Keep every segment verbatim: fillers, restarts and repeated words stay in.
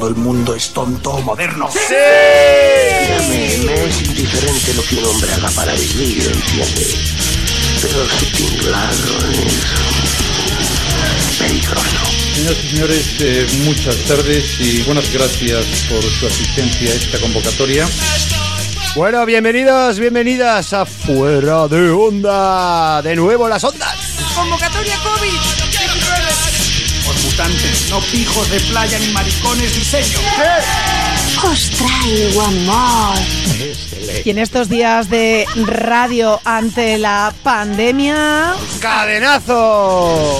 todo el mundo es tonto o moderno. ¡Sí! Dígame, me es indiferente lo que un hombre haga para vivir, ¿entiende? Pero su tinglado es peligroso. Señoras y señores, eh, muchas tardes y buenas gracias por su asistencia a esta convocatoria. Bueno, bienvenidos, bienvenidas a Fuera de Onda. De nuevo las ondas. Convocatoria COVID diecinueve. Por mutantes, no pijos de playa ni maricones diseño. ¿Qué? Os traigo amor. Y en estos días de radio ante la pandemia... ¡Cadenazo!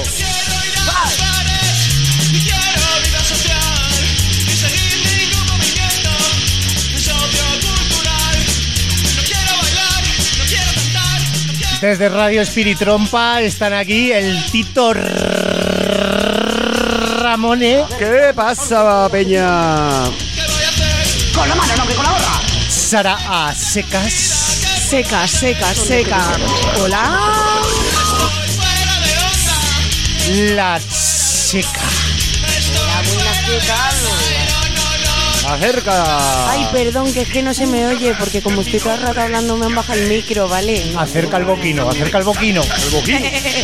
Desde Radio Espiritrompa están aquí el Tito Ramone. ¿Qué pasa, peña? Con la mano, no, que con la borra. Sara A. Secas. Seca, seca, seca. Hola. La Checa. Acerca. Ay, perdón, que es que no se me oye, porque como estoy todo el rato hablando me han bajado el micro, ¿vale? Acerca el boquino, acerca el boquino. El boquino.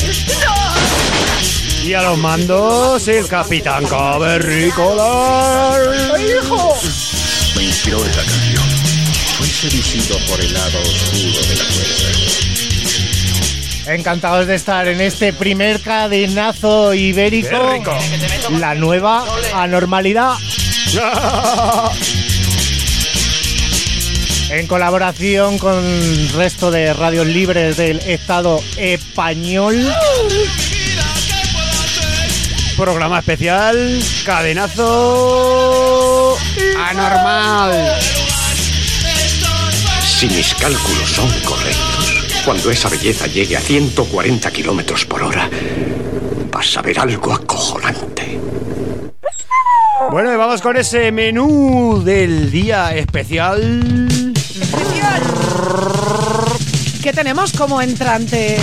Y a los mandos, el Capitán Cavernícola. ¡Hijo! Me inspiró esta canción. Fui seducido por el lado oscuro de la fuerza. Encantados de estar en este primer cadenazo ibérico. ¡Qué rico! La nueva anormalidad. En colaboración con el resto de radios libres del Estado español. Programa especial, cadenazo anormal. Si mis cálculos son correctos, cuando esa belleza llegue a ciento cuarenta kilómetros por hora, vas a ver algo acojonante. Bueno, y vamos con ese menú del día especial. Especial. ¿Qué tenemos como entrantes?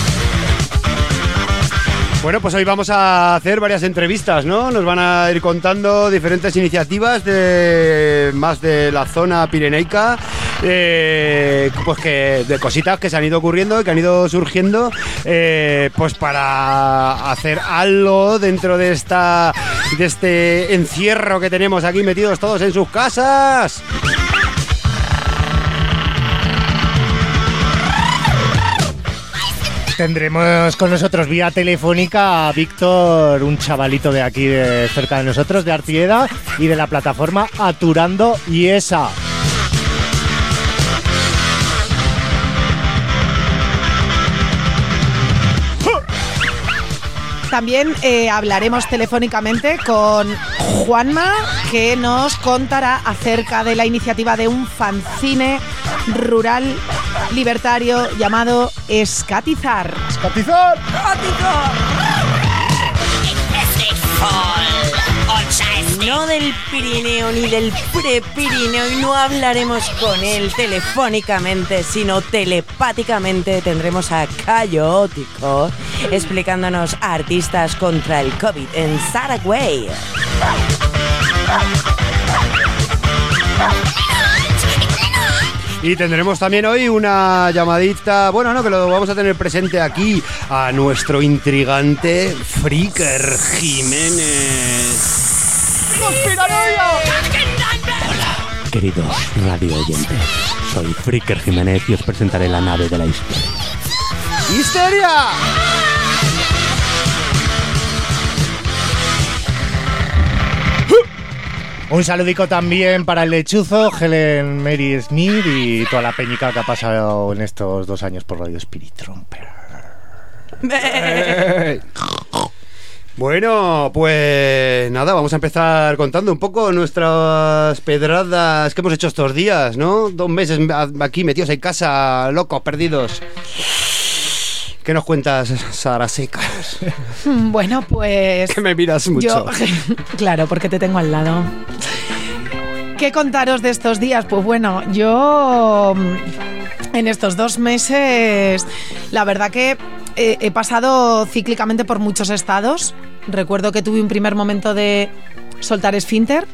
Bueno, pues hoy vamos a hacer varias entrevistas, ¿no? Nos van a ir contando diferentes iniciativas de más de la zona pirenaica, eh, pues que de cositas que se han ido ocurriendo, que han ido surgiendo, eh, pues para hacer algo dentro de esta de este encierro que tenemos aquí metidos todos en sus casas. Tendremos con nosotros vía telefónica a Víctor, un chavalito de aquí de cerca de nosotros, de Artieda, y de la plataforma Aturando y esa. También eh, hablaremos telefónicamente con Juanma, que nos contará acerca de la iniciativa de un fanzine rural libertario llamado Escatizar. ¡Escatizar! No del Pirineo ni del Prepirineo, y no hablaremos con él telefónicamente, sino telepáticamente. Tendremos a Cayotico explicándonos a artistas contra el COVID en Saragüey. Y tendremos también hoy una llamadita, bueno, no, que lo vamos a tener presente aquí, a nuestro intrigante Fricker Jiménez. Hola, queridos radio oyentes. Soy Fricker Jiménez y os presentaré la nave de la historia. ¡Histeria! Un saludico también para el lechuzo, Helen Mary Smith y toda la peñica que ha pasado en estos dos años por Radio Espiritrompa. Bueno, pues nada, vamos a empezar contando un poco nuestras pedradas que hemos hecho estos días, ¿no? Dos meses aquí metidos en casa, locos, perdidos. ¿Qué nos cuentas, Sara Secas? Bueno, pues... Que me miras mucho. Yo, claro, porque te tengo al lado. ¿Qué contaros de estos días? Pues bueno, yo en estos dos meses, la verdad que eh, he pasado cíclicamente por muchos estados. Recuerdo que tuve un primer momento de soltar esfínter,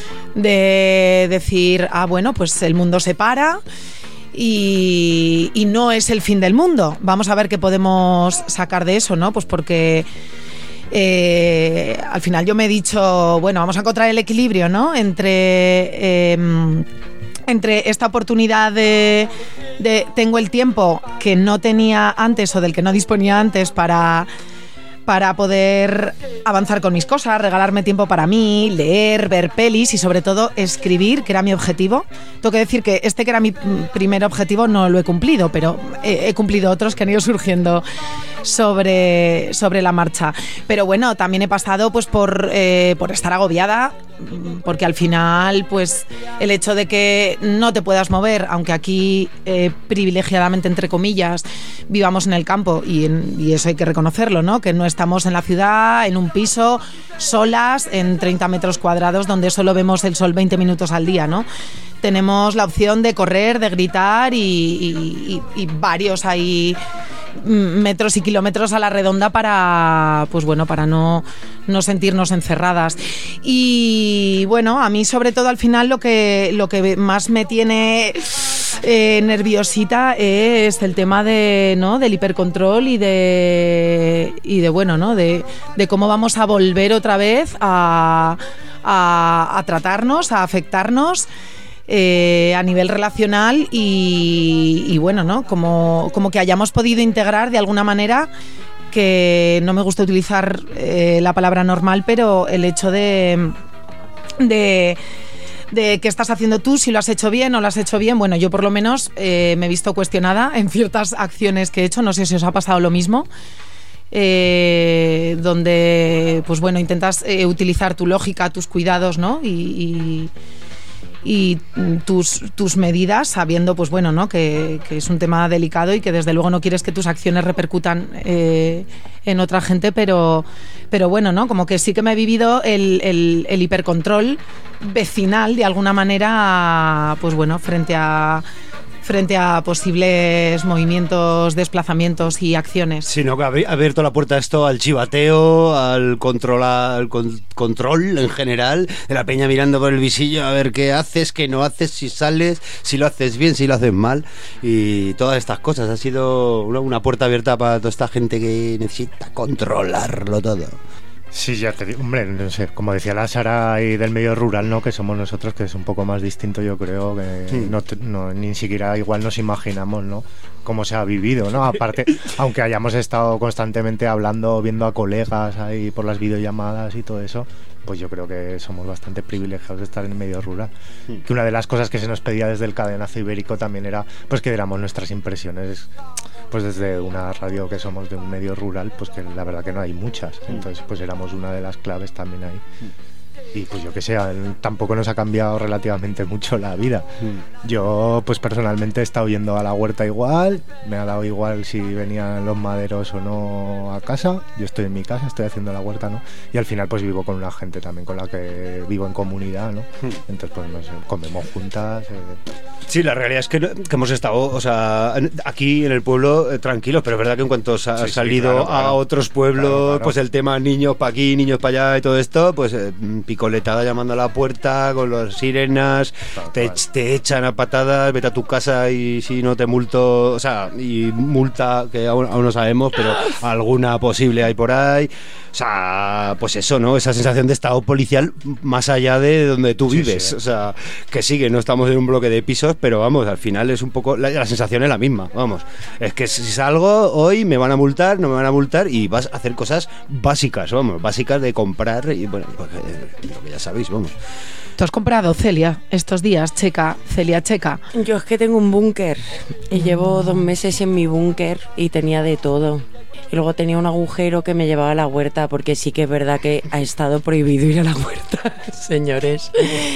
de decir, ah, bueno, pues el mundo se para y, y no es el fin del mundo. Vamos a ver qué podemos sacar de eso, ¿no? Pues porque eh, al final yo me he dicho, bueno, vamos a encontrar el equilibrio, ¿no? Entre... Eh, entre esta oportunidad de, de tengo el tiempo que no tenía antes o del que no disponía antes para, para poder avanzar con mis cosas, regalarme tiempo para mí, leer, ver pelis y sobre todo escribir, que era mi objetivo. Tengo que decir que este que era mi primer objetivo no lo he cumplido, pero he, he cumplido otros que han ido surgiendo sobre, sobre la marcha. Pero bueno, también he pasado pues por, eh, por estar agobiada, porque al final pues el hecho de que no te puedas mover, aunque aquí eh, privilegiadamente entre comillas vivamos en el campo y, en, y eso hay que reconocerlo, ¿no? Que no estamos en la ciudad, en un piso, solas, en treinta metros cuadrados donde solo vemos el sol veinte minutos al día, ¿no? Tenemos la opción de correr, de gritar y, y, y, y varios ahí metros y kilómetros a la redonda para, pues bueno, para no, no sentirnos encerradas. Y bueno, a mí sobre todo al final lo que, lo que más me tiene eh, nerviosita es el tema de, ¿no? del hipercontrol y de, y de bueno, ¿no? de, de cómo vamos a volver otra vez a, a, a tratarnos, a afectarnos. Eh, a nivel relacional y, y bueno, ¿no? Como, como que hayamos podido integrar de alguna manera, que no me gusta utilizar eh, la palabra normal, pero el hecho de, de, de qué estás haciendo tú, si lo has hecho bien o lo has hecho bien. Bueno, yo por lo menos eh, me he visto cuestionada en ciertas acciones que he hecho, no sé si os ha pasado lo mismo. Eh, donde pues bueno, intentas eh, utilizar tu lógica, tus cuidados, ¿no? y, y y tus, tus medidas, sabiendo pues bueno, ¿no? que, que es un tema delicado y que desde luego no quieres que tus acciones repercutan eh, en otra gente, pero, pero bueno, ¿no? Como que sí que me he vivido el, el, el hipercontrol vecinal de alguna manera, pues bueno, frente a frente a posibles movimientos, desplazamientos y acciones. Sino que ha abierto la puerta a esto, al chivateo, al, controla, al con, control en general, de la peña mirando por el visillo a ver qué haces, qué no haces, si sales, si lo haces bien, si lo haces mal, y todas estas cosas. Ha sido una, una puerta abierta para toda esta gente que necesita controlarlo todo. Sí, ya te digo, hombre, no sé, como decía la Sara y del medio rural, ¿no? Que somos nosotros, que es un poco más distinto, yo creo, que sí. no, no, ni siquiera igual nos imaginamos, ¿no? Cómo se ha vivido, ¿no? Aparte, aunque hayamos estado constantemente hablando, viendo a colegas ahí por las videollamadas y todo eso, pues yo creo que somos bastante privilegiados de estar en el medio rural. Sí. Que una de las cosas que se nos pedía desde el cadenazo ibérico también era pues que diéramos nuestras impresiones, pues desde una radio que somos de un medio rural, pues que la verdad que no hay muchas, entonces pues éramos una de las claves también ahí. Y pues yo que sé, tampoco nos ha cambiado relativamente mucho la vida. Mm. Yo pues personalmente he estado yendo a la huerta igual, me ha dado igual si venían los maderos o no a casa. Yo estoy en mi casa, estoy haciendo la huerta, ¿no? Y al final pues vivo con una gente también con la que vivo en comunidad, ¿no? Mm. Entonces pues no sé, comemos juntas. Eh. Sí, la realidad es que, que hemos estado, o sea, aquí en el pueblo eh, tranquilos, pero es verdad que en cuanto se ha sí, salido sí, claro, claro. a otros pueblos, claro, claro. pues el tema niños para aquí, niños para allá y todo esto, pues eh, picoletada llamando a la puerta con las sirenas, claro, te, claro. te echan a patadas, vete a tu casa y si no te multo, o sea, y multa que aún, aún no sabemos, pero alguna posible hay por ahí. O sea, pues eso, ¿no? Esa sensación de estado policial más allá de donde tú vives. Sí, sí. O sea, que sí, que no estamos en un bloque de pisos, pero vamos, al final es un poco... La, la sensación es la misma, vamos. Es que si salgo hoy me van a multar, no me van a multar y vas a hacer cosas básicas, vamos, básicas de comprar y bueno, pues, eh, lo que ya sabéis, vamos. ¿Tú has comprado, Celia, estos días, Checa, Celia Checa? Yo es que tengo un búnker y llevo dos meses en mi búnker y tenía de todo. Y luego tenía un agujero que me llevaba a la huerta, porque sí que es verdad que ha estado prohibido ir a la huerta, señores.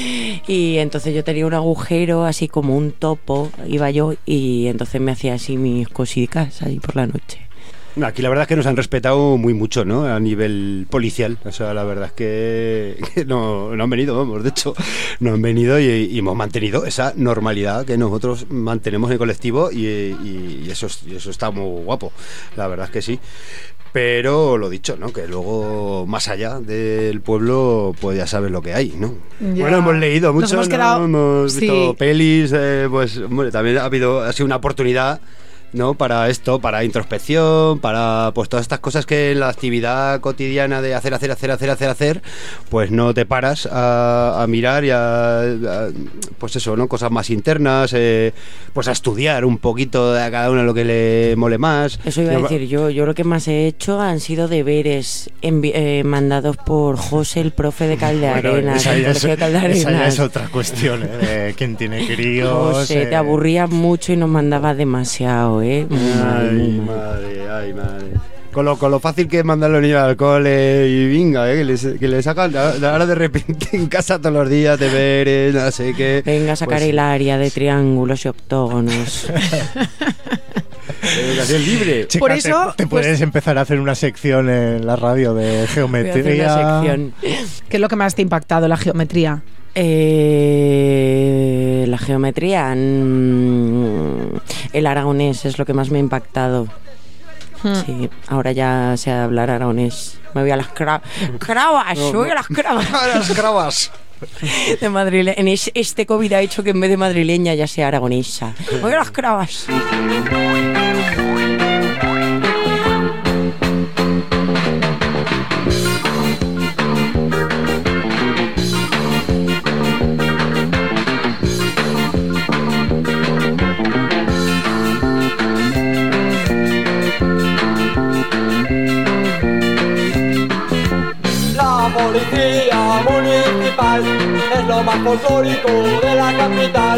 Y entonces yo tenía un agujero así como un topo, iba yo y entonces me hacía así mis cositas ahí por la noche. Aquí la verdad es que nos han respetado muy mucho, ¿no? A nivel policial. O sea, la verdad es que, que no, no han venido, vamos, de hecho, no han venido y, y hemos mantenido esa normalidad que nosotros mantenemos en el colectivo y, y, y eso, y eso está muy guapo. La verdad es que sí. Pero lo dicho, ¿no? Que luego, más allá del pueblo, pues ya sabes lo que hay, ¿no? Ya. Bueno, hemos leído mucho, hemos, ¿no? quedado... hemos visto sí. pelis, eh, pues hombre, también ha habido, ha sido una oportunidad, ¿no? Para esto, para introspección, para pues todas estas cosas que en la actividad cotidiana de hacer, hacer, hacer, hacer, hacer, hacer, pues no te paras a, a mirar y a, a, pues eso, ¿no? Cosas más internas, eh, pues a estudiar un poquito a cada uno lo que le mole más. Eso iba a decir yo, yo lo que más he hecho han sido deberes envi- eh, mandados por José, el profe de Caldearenas, bueno, esa, el ya es, de Caldearenas. esa ya es otra cuestión, ¿eh? De quién tiene críos. José, eh... te aburrías mucho y nos mandabas demasiado, ¿eh? Muy mal, muy Ay, mal. madre, ay, madre. Con lo, con lo fácil que es mandar a los niños al cole y venga, ¿eh? que, les, que les sacan ahora de repente en casa todos los días, deberes, no sé qué. Venga a sacar pues, el área de triángulos y octógonos. Educación libre. Chica, Por eso, te, te pues, puedes empezar a hacer una sección en la radio de geometría. Voy a hacer una sección. ¿Qué es lo que más te ha impactado, la geometría? Eh, la geometría, mm, el aragonés es lo que más me ha impactado. Hmm. Sí, ahora ya sé hablar aragonés. Me voy a las cra- cravas, me voy a las cravas. Las cravas. De madrile- en es- este COVID ha hecho que en vez de madrileña ya sea aragonesa. Me voy a las cravas. La policía municipal es lo más folclórico de la capital.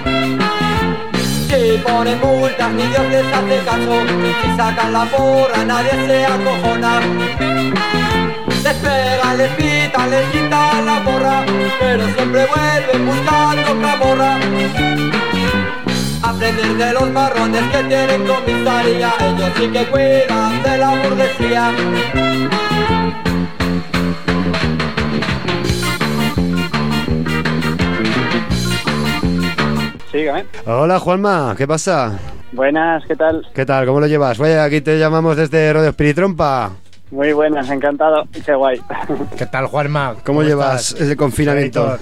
Si ponen multas ni Dios les hace caso, si sacan la porra nadie se acojona. Les pega, les pita, les quita la porra, pero siempre vuelven buscando camorra. Aprender de los marrones que tienen comisaría, ellos sí que cuidan de la burguesía. Sí, dígame. Hola Juanma, ¿qué pasa? Buenas, ¿qué tal? ¿Qué tal? ¿Cómo lo llevas? Oye, aquí te llamamos desde Radio Espiritrompa. Muy buenas, encantado. Qué guay. ¿Qué tal, Juanma? ¿Cómo, ¿Cómo llevas estás? el confinamiento?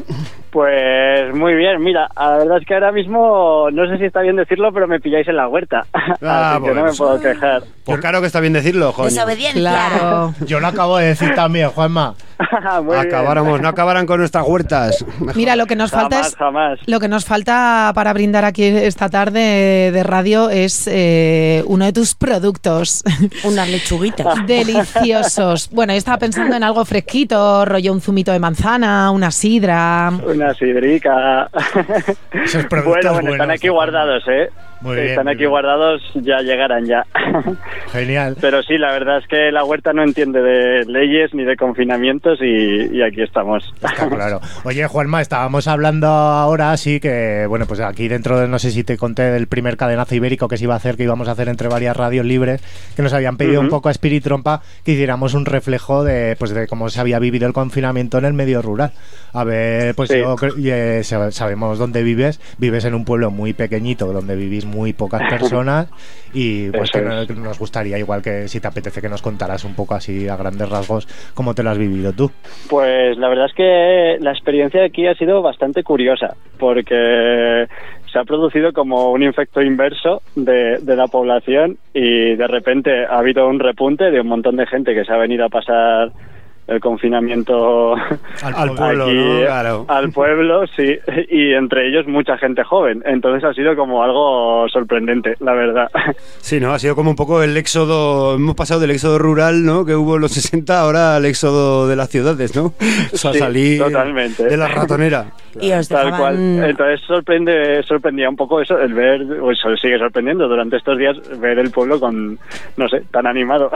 Pues muy bien, mira, la verdad es que ahora mismo, no sé si está bien decirlo, pero me pilláis en la huerta. Ah, así que pues, no me puedo quejar. Pues claro que está bien decirlo, joder. Desobediencia. Claro. Yo lo acabo de decir también, Juanma. Muy bien. Acabáramos, no acabaran con nuestras huertas. Mira, lo que nos falta Jamás, es jamás. lo que nos falta para brindar aquí esta tarde de radio es eh, uno de tus productos Unas lechuguitas. deliciosos. Bueno, yo estaba pensando en algo fresquito, rollo un zumito de manzana, una sidra. Una sidrica. Esos productos Bueno, bueno, buenos, están aquí Juanma. guardados, ¿eh? Muy bien, Están muy aquí bien. guardados, ya llegarán ya. Genial. Pero sí, la verdad es que la huerta no entiende de leyes ni de confinamientos y, y aquí estamos. Está claro. Oye, Juanma, estábamos hablando ahora, sí, que, bueno, pues aquí dentro de, no sé si te conté del primer cadenazo ibérico que se iba a hacer, que íbamos a hacer entre varias radios libres, que nos habían pedido Uh-huh. un poco a Espiritrompa que hiciéramos un reflejo de, pues, de cómo se había vivido el confinamiento en el medio rural. A ver, pues Sí. yo creo- y, eh, sab- sabemos dónde vives. Vives en un pueblo muy pequeñito, donde vivís muy pocas personas y pues Eso que, no- es. que nos gustaría, igual que si te apetece, que nos contaras un poco así a grandes rasgos cómo te lo has vivido tú. Pues la verdad es que la experiencia de aquí ha sido bastante curiosa, porque se ha producido como un efecto inverso de, de la población y de repente ha habido un repunte de un montón de gente que se ha venido a pasar el confinamiento Al pueblo, aquí, ¿no? Claro. al pueblo, sí, y entre ellos mucha gente joven. Entonces ha sido como algo sorprendente, la verdad. Sí, ¿no? Ha sido como un poco el éxodo, hemos pasado del éxodo rural, ¿no? Que hubo en los sesenta, ahora al éxodo de las ciudades, ¿no? O sea, Sí, salir totalmente. de la ratonera. Y os Tal dejaban... cual. Entonces sorprende, sorprendía un poco eso, el ver, o eso sigue sorprendiendo durante estos días, ver el pueblo con, no sé, tan animado.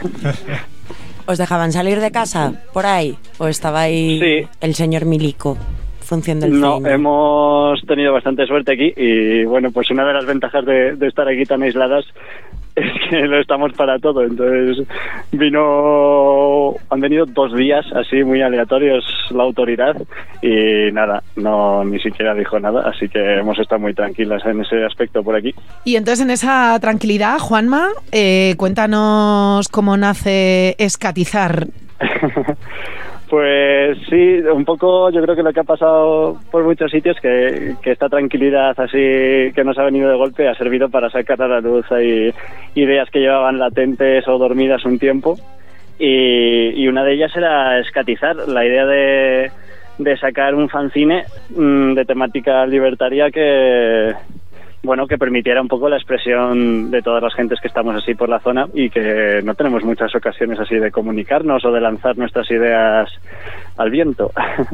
¿Os dejaban salir de casa por ahí? ¿O estaba ahí Sí. el señor Milico función del No, ceño? hemos tenido bastante suerte aquí y bueno, pues una de las ventajas de, de estar aquí tan aisladas es que no estamos para todo. Entonces vino, han venido dos días así muy aleatorios la autoridad y nada, no ni siquiera dijo nada, así que hemos estado muy tranquilas en ese aspecto por aquí. Y entonces en esa tranquilidad, Juanma, eh, cuéntanos cómo nace Escatizar. Pues sí, un poco yo creo que lo que ha pasado por muchos sitios, que, que esta tranquilidad así que nos ha venido de golpe ha servido para sacar a la luz ahí ideas que llevaban latentes o dormidas un tiempo, y, y una de ellas era Escatizar, la idea de, de sacar un fanzine mmm, de temática libertaria que... bueno, que permitiera un poco la expresión de todas las gentes que estamos así por la zona y que no tenemos muchas ocasiones así de comunicarnos o de lanzar nuestras ideas al viento.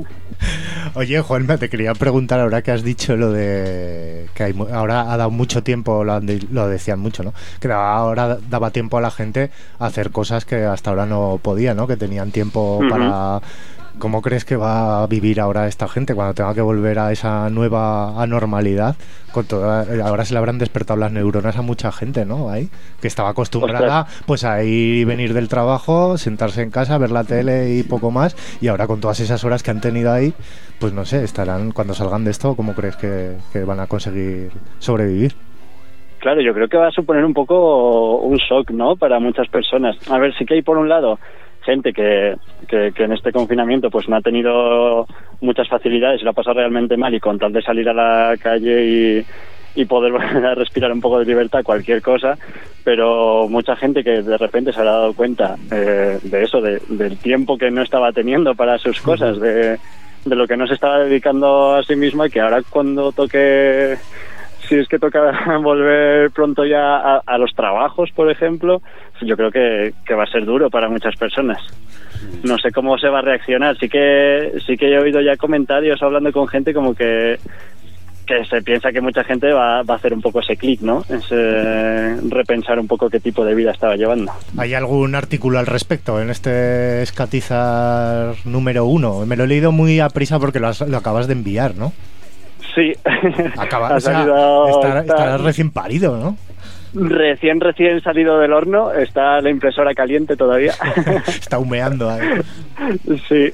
Oye, Juanma, te quería preguntar ahora que has dicho lo de que hay, ahora ha dado mucho tiempo, lo, lo decían mucho, ¿no? Que ahora daba tiempo a la gente a hacer cosas que hasta ahora no podía, ¿no? Que tenían tiempo uh-huh. para... ¿Cómo crees que va a vivir ahora esta gente cuando tenga que volver a esa nueva anormalidad? Con toda, ahora se le habrán despertado las neuronas a mucha gente, ¿no? Ahí, que estaba acostumbrada Ostras. pues a ir y venir del trabajo, sentarse en casa, ver la tele y poco más, y ahora con todas esas horas que han tenido ahí, pues no sé, estarán cuando salgan de esto, ¿cómo crees que, que van a conseguir sobrevivir? Claro, yo creo que va a suponer un poco un shock, ¿no? Para muchas personas. A ver, sí que hay por un lado gente que, que, que en este confinamiento pues no ha tenido muchas facilidades y lo ha pasado realmente mal, y con tal de salir a la calle y, y poder volver a respirar un poco de libertad, cualquier cosa, pero mucha gente que de repente se ha dado cuenta eh, de eso, de, del tiempo que no estaba teniendo para sus cosas, de, de lo que no se estaba dedicando a sí misma, y que ahora cuando toque... si es que toca volver pronto ya a, a los trabajos, por ejemplo, yo creo que, que va a ser duro para muchas personas. No sé cómo se va a reaccionar. Sí que sí que he oído ya comentarios hablando con gente como que que se piensa que mucha gente va, va a hacer un poco ese clic, ¿no? Ese repensar un poco qué tipo de vida estaba llevando. ¿Hay algún artículo al respecto en este Escatizar número uno? Me lo he leído muy a prisa porque lo, has, lo acabas de enviar, ¿no? Sí. Acaba, o sea, estará, estarás recién parido, ¿no? Recién, recién salido del horno. Está la impresora caliente todavía. Está humeando ahí. Sí.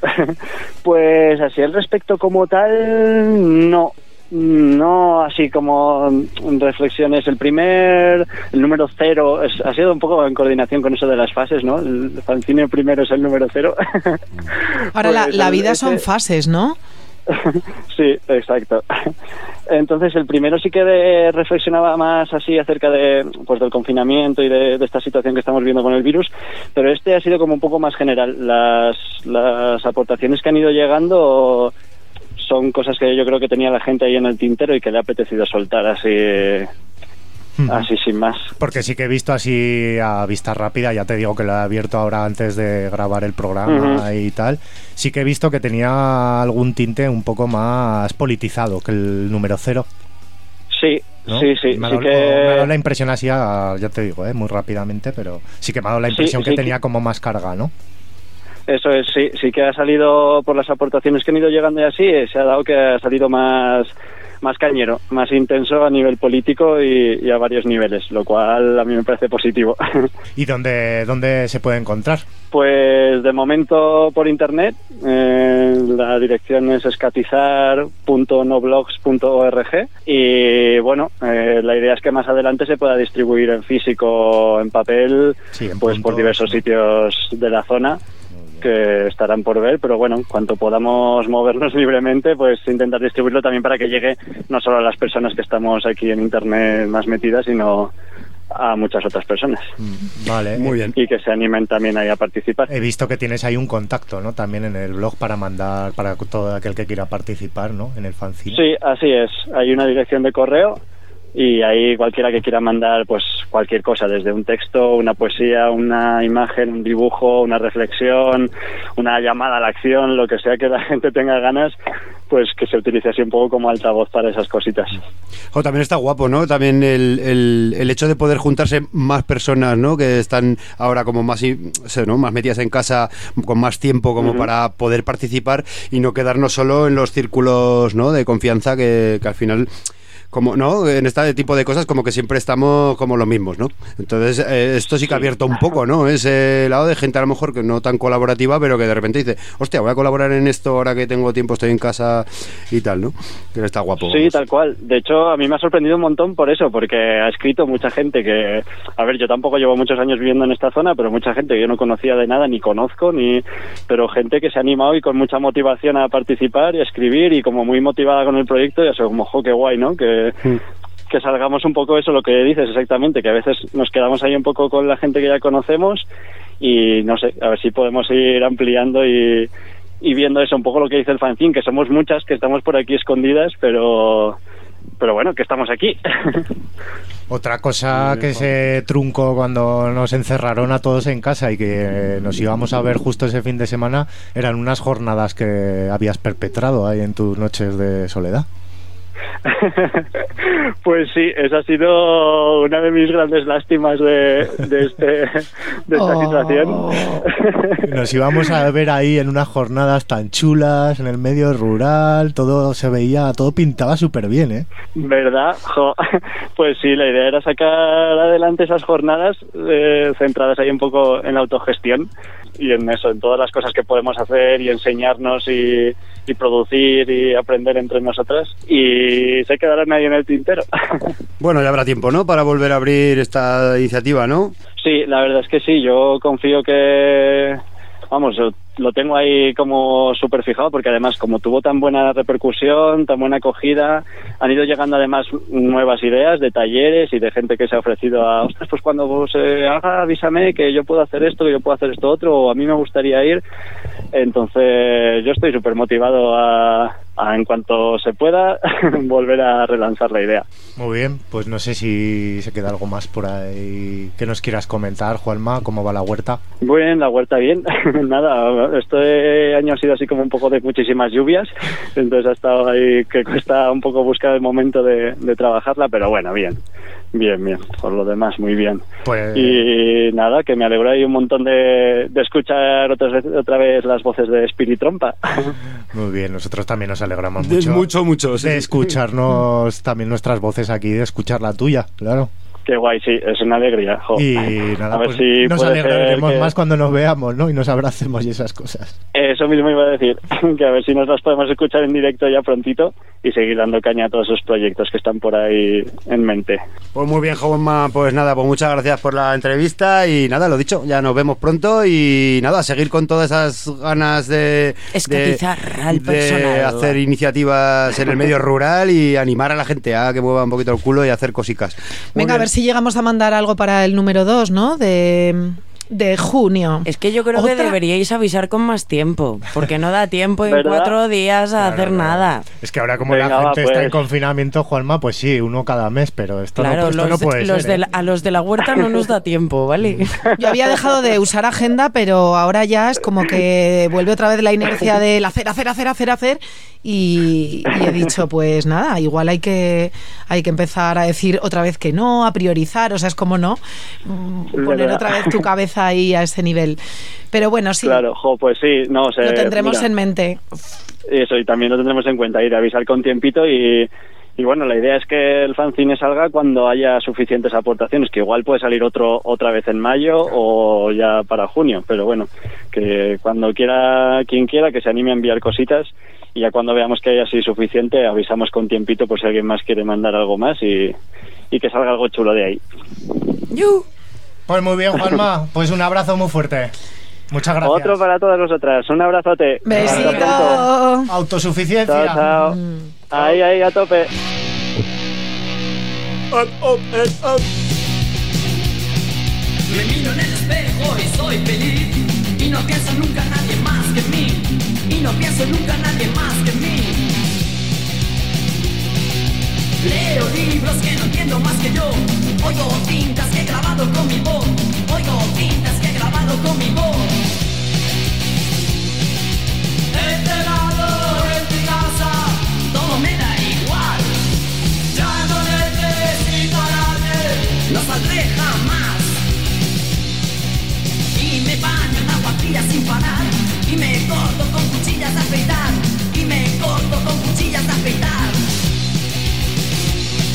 Pues así al respecto como tal, no. No, así como reflexiones. El primer, el número cero, es, ha sido un poco en coordinación con eso de las fases, ¿no? El fanzine primero es el número cero. Ahora pues la, la vida ese... son fases, ¿no? Sí, exacto. Entonces el primero sí que de, reflexionaba más así acerca de pues del confinamiento y de, de esta situación que estamos viendo con el virus, pero este ha sido como un poco más general. Las, las aportaciones que han ido llegando son cosas que yo creo que tenía la gente ahí en el tintero y que le ha apetecido soltar así... así sin más. Porque sí que he visto así a vista rápida, ya te digo que lo he abierto ahora antes de grabar el programa uh-huh. y tal, sí que he visto que tenía algún tinte un poco más politizado que el número cero. Sí, ¿no? sí, sí. Me ha sí dado, que... me ha dado la impresión así, a, ya te digo, eh, muy rápidamente, pero sí que me ha dado la impresión sí, que sí tenía que... como más carga, ¿no? Eso es, sí, sí que ha salido por las aportaciones que han ido llegando y así, se ha dado que ha salido más... más cañero, más intenso a nivel político y, y a varios niveles, lo cual a mí me parece positivo. ¿Y dónde, dónde se puede encontrar? Pues de momento por internet, eh, la dirección es escatizar punto noblogs punto org y bueno, eh, la idea es que más adelante se pueda distribuir en físico o en papel, sí, en pues punto, por diversos sí. sitios de la zona, que estarán por ver, pero bueno, en cuanto podamos movernos libremente, pues intentar distribuirlo también para que llegue no solo a las personas que estamos aquí en internet más metidas, sino a muchas otras personas. Vale, muy bien. Y que se animen también ahí a participar. He visto que tienes ahí un contacto, ¿no? También en el blog para mandar para todo aquel que quiera participar, ¿no? En el fanzine. Sí, así es. Hay una dirección de correo y ahí cualquiera que quiera mandar pues cualquier cosa, desde un texto, una poesía, una imagen, un dibujo, una reflexión, una llamada a la acción, lo que sea que la gente tenga ganas, pues que se utilice así un poco como altavoz para esas cositas. Oh, también está guapo, ¿no? También el, el, el hecho de poder juntarse más personas, ¿no? Que están ahora como más, ¿no? más metidas en casa, con más tiempo como uh-huh. para poder participar y no quedarnos solo en los círculos, ¿no? de confianza que, que al final... como no, en este tipo de cosas como que siempre estamos como los mismos, ¿no? Entonces eh, esto sí que ha abierto un poco, ¿no? Ese lado de gente a lo mejor que no tan colaborativa, pero que de repente dice, hostia, voy a colaborar en esto ahora que tengo tiempo, estoy en casa y tal, ¿no? Que está guapo. Sí, vamos. Tal cual. De hecho, a mí me ha sorprendido un montón por eso, porque ha escrito mucha gente que, a ver, yo tampoco llevo muchos años viviendo en esta zona, pero mucha gente que yo no conocía de nada, ni conozco, ni, pero gente que se ha animado y con mucha motivación a participar y a escribir y como muy motivada con el proyecto y eso, como, jo, qué guay, ¿no? Que, sí. que salgamos un poco eso, lo que dices exactamente, que a veces nos quedamos ahí un poco con la gente que ya conocemos y no sé, a ver si podemos ir ampliando y, y viendo eso, un poco lo que dice el fanzine, que somos muchas que estamos por aquí escondidas, pero pero bueno, que estamos aquí. Otra cosa que se truncó cuando nos encerraron a todos en casa y que nos íbamos a ver justo ese fin de semana eran unas jornadas que habías perpetrado ahí en tus noches de soledad. Pues sí, esa ha sido una de mis grandes lástimas de, de, este, de esta oh. situación. Nos íbamos a ver ahí en unas jornadas tan chulas, en el medio rural, todo se veía, todo pintaba súper bien, ¿eh? ¿Verdad? Jo. Pues sí, la idea era sacar adelante esas jornadas eh, centradas ahí un poco en la autogestión y en eso, en todas las cosas que podemos hacer y enseñarnos y, y producir y aprender entre nosotras, y se quedarán ahí en el tintero. Bueno, ya habrá tiempo, ¿no?, para volver a abrir esta iniciativa, ¿no? Sí, la verdad es que sí, yo confío que, vamos, lo tengo ahí como súper fijado, porque además como tuvo tan buena repercusión, tan buena acogida, han ido llegando además nuevas ideas de talleres y de gente que se ha ofrecido a, ostras, pues cuando se haga avísame que yo puedo hacer esto, que yo puedo hacer esto otro, o a mí me gustaría ir. Entonces yo estoy súper motivado a, a, en cuanto se pueda, volver a relanzar la idea. Muy bien, pues no sé si se queda algo más por ahí que nos quieras comentar, Juanma, ¿cómo va la huerta? Bien, la huerta bien, nada, este año ha sido así como un poco de muchísimas lluvias, entonces ha estado ahí que cuesta un poco buscar el momento de, de trabajarla, pero bueno, bien, bien, bien, por lo demás muy bien. Pues... Y nada, que me alegró ahí un montón de, de escuchar otra vez, otra vez las voces de Spiritrompa. Muy bien, nosotros también nos alegramos mucho. De mucho, mucho. Sí. De escucharnos también nuestras voces aquí, de escuchar la tuya, claro. Qué guay, sí, es una alegría. Jo. Y nada, a ver pues si nos alegraremos que... más cuando nos veamos, ¿no? Y nos abracemos y esas cosas. Eso mismo iba a decir, que a ver si nos las podemos escuchar en directo ya prontito y seguir dando caña a todos esos proyectos que están por ahí en mente. Pues muy bien, Juanma, pues nada, pues muchas gracias por la entrevista y nada, lo dicho, ya nos vemos pronto y nada, seguir con todas esas ganas de... Escatizar de, al personal. De hacer iniciativas en el medio rural y animar a la gente a que mueva un poquito el culo y hacer cosicas. Muy Venga, bien. A ver si llegamos a mandar algo para el número dos, ¿no? De... de junio. Es que yo creo ¿Otra? que deberíais avisar con más tiempo, porque no da tiempo en ¿verdad? cuatro días a Claro, hacer claro. nada. Es que ahora como Venga, la va, gente está pues. en confinamiento, Juanma, pues sí, uno cada mes, pero esto, Claro, no, esto los, no puede los ser. de ¿eh? la- a los de la huerta no nos da tiempo, ¿vale? Yo había dejado de usar agenda, pero ahora ya es como que vuelve otra vez la inercia del hacer, hacer, hacer, hacer, hacer. Y, y he dicho, pues nada, igual hay que hay que empezar a decir otra vez que no, a priorizar, o sea, es como no, mm, poner verdad. otra vez tu cabeza ahí a ese nivel. Pero bueno, sí, Claro, jo, pues sí, no sé. lo tendremos mira, en mente. Eso, y también lo tendremos en cuenta, ir a avisar con tiempito y, y bueno, la idea es que el fanzine salga cuando haya suficientes aportaciones, que igual puede salir otro otra vez en mayo o ya para junio, pero bueno, que cuando quiera, quien quiera, que se anime a enviar cositas y ya cuando veamos que hay así suficiente, avisamos con tiempito por si alguien más quiere mandar algo más y, y que salga algo chulo de ahí. ¡Yu! Pues muy bien, Juanma, pues un abrazo muy fuerte. Muchas gracias. Otro para todas nosotras, un abrazote. Hasta pronto. Besito. Autosuficiencia. Chao, chao. Mm. Ahí, ahí, a tope. Me miro en el espejo y soy feliz. Y no pienso nunca en nadie más que en mí. Y no pienso nunca en nadie más que en mí. Leo libros que no entiendo más que yo. Oigo tintas que he grabado con mi voz. Oigo tintas que he grabado con mi voz. Este lado en tu casa, todo me da igual. Ya no necesito a nadie, no saldré jamás. Y me baño en agua fría sin parar. Y me corto con cuchillas de afeitar. Y me corto con cuchillas de afeitar.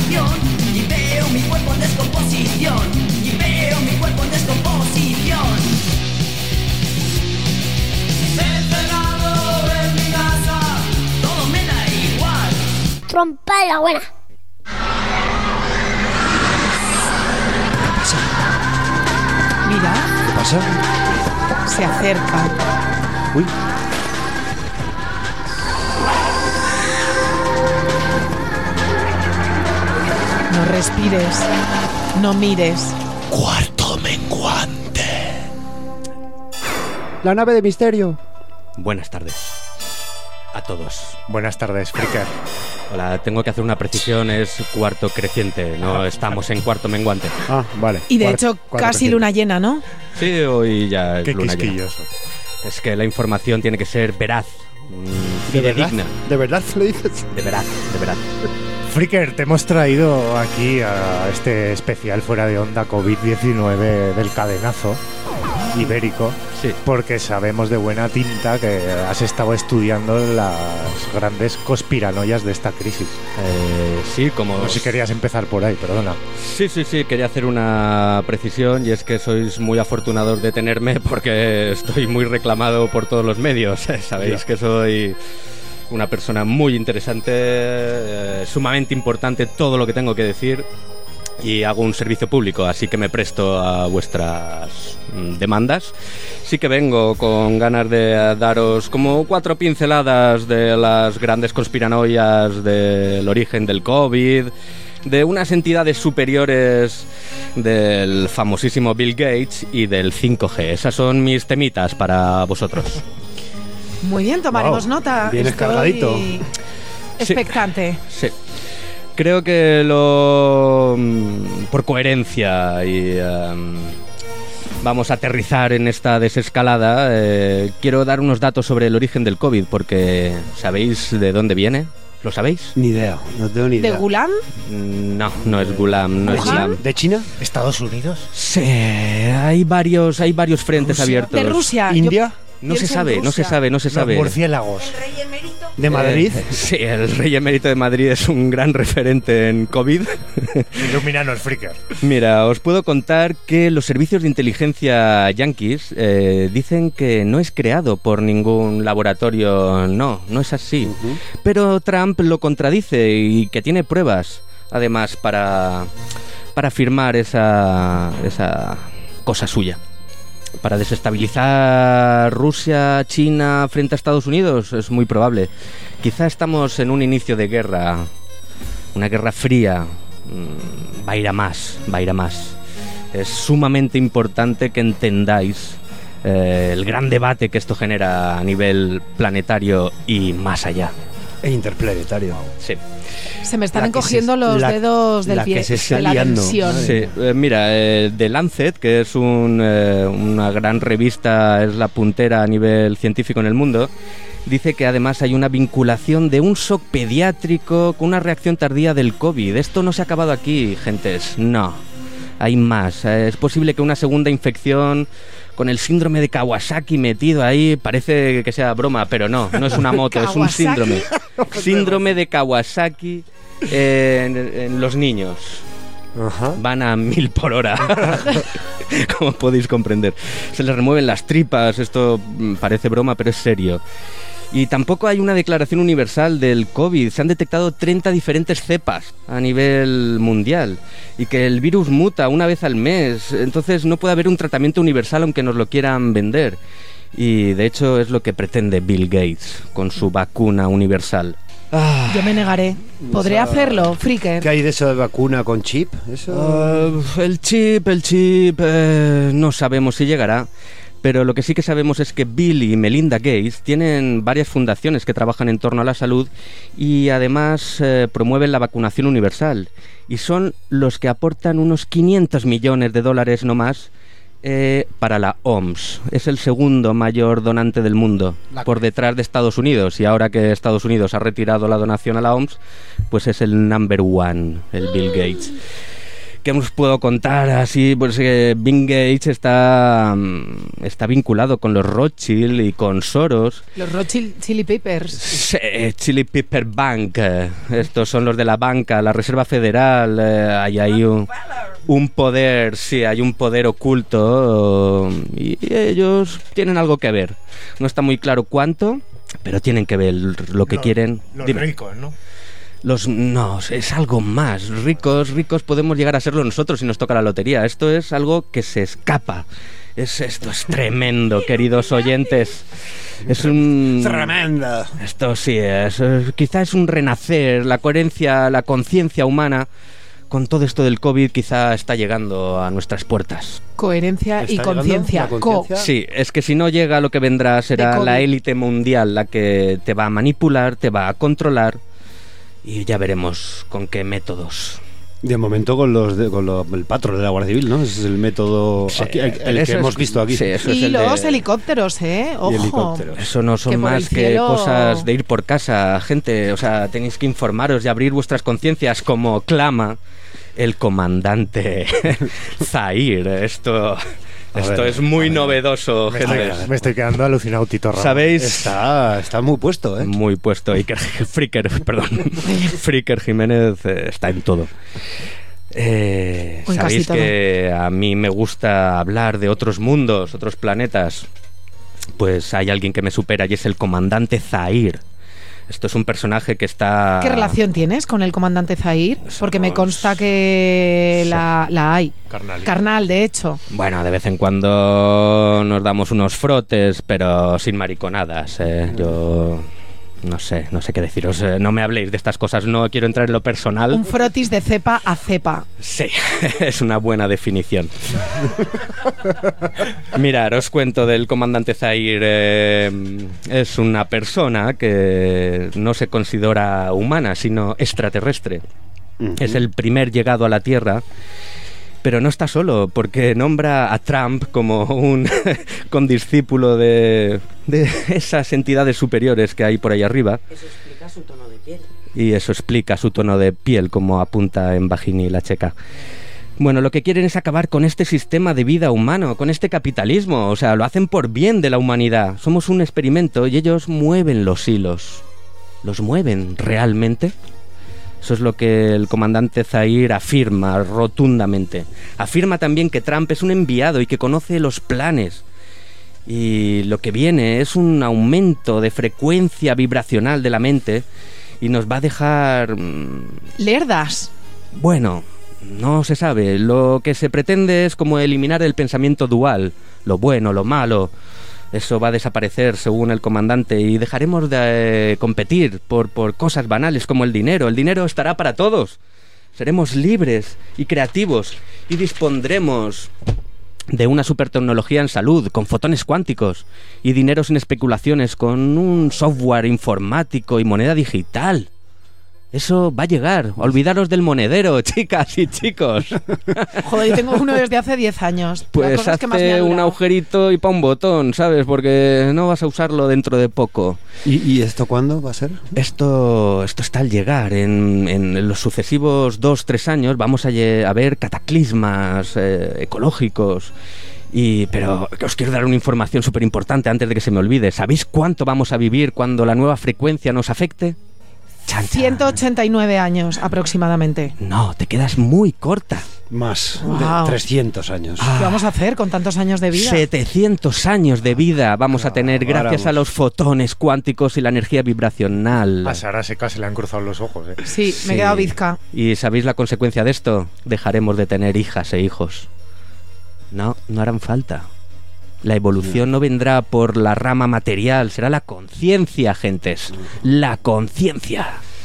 descomposición. Y veo mi cuerpo en descomposición. Y veo mi cuerpo en descomposición. Encerrado en mi casa, todo me da igual. Trompa de la buena. Mira. ¿Qué pasa? Se acerca. Uy. No respires. No mires. Cuarto menguante. La nave de misterio. Buenas tardes a todos. Buenas tardes, Fricker. Hola, tengo que hacer una precisión, es cuarto creciente, no estamos en cuarto menguante. Ah, vale. Y de Cuart- hecho, cuarto casi creciente. luna llena, ¿no? Sí, hoy ya es Qué luna llena. quisquilloso. Es que la información tiene que ser veraz, mm, ¿De verdad? fidedigna. ¿De verdad lo dices? De veraz, de veraz. Fricker, te hemos traído aquí a este especial fuera de onda COVID diecinueve del cadenazo ibérico, sí, porque sabemos de buena tinta que has estado estudiando las grandes conspiranoias de esta crisis. Eh, sí, como... No sé si querías empezar por ahí, perdona. Sí, sí, sí, quería hacer una precisión y es que sois muy afortunados de tenerme porque estoy muy reclamado por todos los medios. Sabéis Ya. que soy una persona muy interesante, eh, sumamente importante todo lo que tengo que decir y hago un servicio público, así que me presto a vuestras mm, demandas. Sí que vengo con ganas de eh, daros como cuatro pinceladas de las grandes conspiranoias del origen del COVID, de unas entidades superiores del famosísimo Bill Gates y del cinco G. Esas son mis temitas para vosotros. Muy bien, tomaremos Wow, nota. bien Estoy cargadito. expectante. Sí. Creo que lo... mm, por coherencia y... em, vamos a aterrizar en esta desescalada. eh, quiero dar unos datos sobre el origen del COVID, porque ¿sabéis de dónde viene? ¿Lo sabéis? Ni idea, no tengo ni ¿De idea. Gulam? No, no es Gulam, no es ¿Wuhan? Gulam. ¿De China? ¿Estados Unidos? Sí, hay varios, hay varios frentes Rusia. abiertos. ¿De Rusia? ¿India? No se Pienso en sabe, no se Rusia. sabe, no se Los sabe. murciélagos. ¿De Madrid? Eh, sí, el rey emérito de Madrid es un gran referente en COVID. Ilumínanos, Fricker. Mira, os puedo contar que los servicios de inteligencia yankees eh, dicen que no es creado por ningún laboratorio. No, no es así. Ujú. Pero Trump lo contradice y que tiene pruebas, además, para, para afirmar esa, esa cosa suya. Para desestabilizar Rusia, China frente a Estados Unidos es muy probable. Quizá estamos en un inicio de guerra, una guerra fría. Mm, Va a ir a más, va a ir a más. Es sumamente importante que entendáis eh, el gran debate que esto genera a nivel planetario y más allá. E interplanetario. Sí. Se me están La que encogiendo se- los la- dedos del la pie. que se está de la liando. tensión. Sí, eh, mira, eh, The Lancet, que es un, eh, una gran revista, es la puntera a nivel científico en el mundo, dice que además hay una vinculación de un shock pediátrico con una reacción tardía del COVID. Esto no se ha acabado aquí, gentes, no. Hay más. Eh, es posible que una segunda infección con el síndrome de Kawasaki metido ahí, parece que sea broma, pero no, no es una moto, es un ¿Kawasaki? síndrome. Síndrome de Kawasaki en, en los niños. Ajá. Van a mil por hora, como podéis comprender. Se les remueven las tripas, esto mm, parece broma, pero es serio. Y tampoco hay una declaración universal del COVID. Se han detectado treinta diferentes cepas a nivel mundial. Y que el virus muta una vez al mes. Entonces no puede haber un tratamiento universal aunque nos lo quieran vender. Y de hecho es lo que pretende Bill Gates con su vacuna universal. Ah, Yo me negaré. ¿Podré sea, hacerlo, Fricker? ¿Qué hay de eso de vacuna con chip? Eso. Uh, el chip, el chip, eh, no sabemos si llegará. Pero lo que sí que sabemos es que Bill y Melinda Gates tienen varias fundaciones que trabajan en torno a la salud y además eh, promueven la vacunación universal. Y son los que aportan unos quinientos millones de dólares no más eh, para la O M S. Es el segundo mayor donante del mundo, por detrás de Estados Unidos. Y ahora que Estados Unidos ha retirado la donación a la O M S, pues es el number one, el Bill Gates. ¿Qué os puedo contar? Así, pues eh, Bill Gates está, está vinculado con los Rothschild y con Soros. Los Rothschild Chili Peppers. Sí, Chili Pepper Bank. eh, Estos son los de la banca, la Reserva Federal. eh, Hay ahí un, un poder, sí, hay un poder oculto y ellos tienen algo que ver. No está muy claro cuánto, pero tienen que ver lo que Los- quieren. Los Dime. ricos, ¿no? Los no, es algo más. Ricos, ricos podemos llegar a serlo nosotros si nos toca la lotería. Esto es algo que se escapa. Es, esto es tremendo, queridos oyentes. Es un... Tremenda. Esto sí es. eh, Quizá es un renacer. La coherencia, la conciencia humana, con todo esto del COVID, quizá está llegando a nuestras puertas. Coherencia y ¿Está llegando conciencia. la Co. conciencia? Sí, es que si no llega, lo que vendrá será COVID. la élite mundial la que te va a manipular, te va a controlar y ya veremos con qué métodos. De momento con los de- con lo- el patrón de la Guardia Civil, ¿no? Ese es el método Sí, aquí- el, el eso que hemos es- visto aquí. sí, eso es Y el los de- helicópteros, ¿eh? Y Ojo. helicópteros. Eso no son Que por más el que cielo- cosas de ir por casa, gente. O sea, tenéis que informaros y abrir vuestras conciencias como clama el comandante Zahir. Esto, esto ver, es muy novedoso, Me gente. estoy, me estoy quedando alucinado, Tito Ramos. ¿Sabéis? Está, está muy puesto, ¿eh? Muy puesto. Iker Fricker, perdón. Fricker Jiménez eh, está en todo. Eh, En casi Sabéis todo. que a mí me gusta hablar de otros mundos, otros planetas. Pues hay alguien que me supera y es el comandante Zahir. Esto es un personaje que está... ¿Qué relación tienes con el comandante Zahir? Porque me consta que la, la hay. Carnal. Carnal, de hecho. Bueno, de vez en cuando nos damos unos frotes, pero sin mariconadas. eh. Yo no sé, no sé qué deciros. eh, No me habléis de estas cosas, no quiero entrar en lo personal. Un frotis de cepa a cepa. Sí, es una buena definición. Mirad, os cuento del comandante Zahir. eh, es una persona que no se considera humana, sino extraterrestre. Ujú. Es el primer llegado a la Tierra, pero no está solo, porque nombra a Trump como un condiscípulo de, de esas entidades superiores que hay por ahí arriba. Eso explica su tono de piel. Y eso explica su tono de piel, como apunta en Vagini la checa. Bueno, lo que quieren es acabar con este sistema de vida humano, con este capitalismo. O sea, lo hacen por bien de la humanidad. Somos un experimento y ellos mueven los hilos. ¿Los mueven realmente? Eso es lo que el comandante Zahir afirma rotundamente. Afirma también que Trump es un enviado y que conoce los planes. Y lo que viene es un aumento de frecuencia vibracional de la mente y nos va a dejar... mm, Lerdas. bueno, no se sabe. Lo que se pretende es como eliminar el pensamiento dual, lo bueno, lo malo. Eso va a desaparecer según el comandante y dejaremos de eh, competir por, por cosas banales como el dinero. El dinero estará para todos. Seremos libres y creativos y dispondremos de una supertecnología en salud con fotones cuánticos y dinero sin especulaciones con un software informático y moneda digital. Eso va a llegar. Olvidaros del monedero, chicas y chicos. Joder, yo tengo uno desde hace diez años. Las Pues cosas que más me hazte ha un durado. agujerito y pa' un botón, ¿sabes? Porque no vas a usarlo dentro de poco. ¿Y, y esto cuándo va a ser? Esto, esto está al llegar. En, en los sucesivos dos, tres años vamos a, lle- a ver cataclismas eh, ecológicos. Y, pero os quiero dar una información súper importante antes de que se me olvide. ¿Sabéis cuánto vamos a vivir cuando la nueva frecuencia nos afecte? Chan, chan. ciento ochenta y nueve años aproximadamente. No, te quedas muy corta. Más Wow. de trescientos años. ¿Qué vamos a hacer con tantos años de vida? setecientos años de vida vamos a tener gracias vamos. a los fotones cuánticos y la energía vibracional. A Sara Seca se le han cruzado los ojos, ¿eh? Sí, me he Sí. quedado bizca. ¿Y sabéis la consecuencia de esto? Dejaremos de tener hijas e hijos. No, no harán falta. La evolución no vendrá por la rama material, será la conciencia, gentes. La conciencia.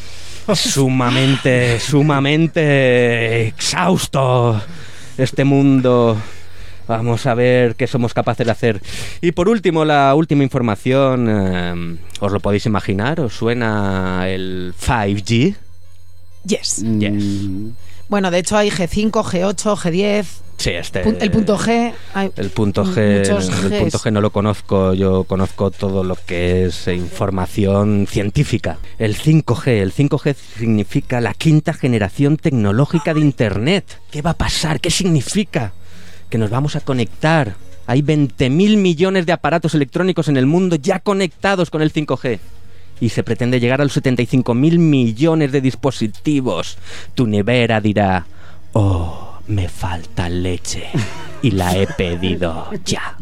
Sumamente, sumamente exhausto este mundo. Vamos a ver qué somos capaces de hacer. Y por último, la última información. eh, ¿Os lo podéis imaginar? ¿Os suena el cinco G? Yes. Yes. Mm, Bueno, de hecho hay G cinco, G ocho, G diez, Sí, este... pun- el punto G. Hay El punto G, muchos el Gs. punto G no lo conozco, yo conozco todo lo que es información científica. El cinco G, el cinco G significa la quinta generación tecnológica de Internet. ¿Qué va a pasar? ¿Qué significa? Que nos vamos a conectar Hay veinte mil millones de aparatos electrónicos en el mundo ya conectados con el cinco G. Y se pretende llegar a los setenta y cinco mil millones de dispositivos. Tu nevera dirá, oh, me falta leche. Y la he pedido ya.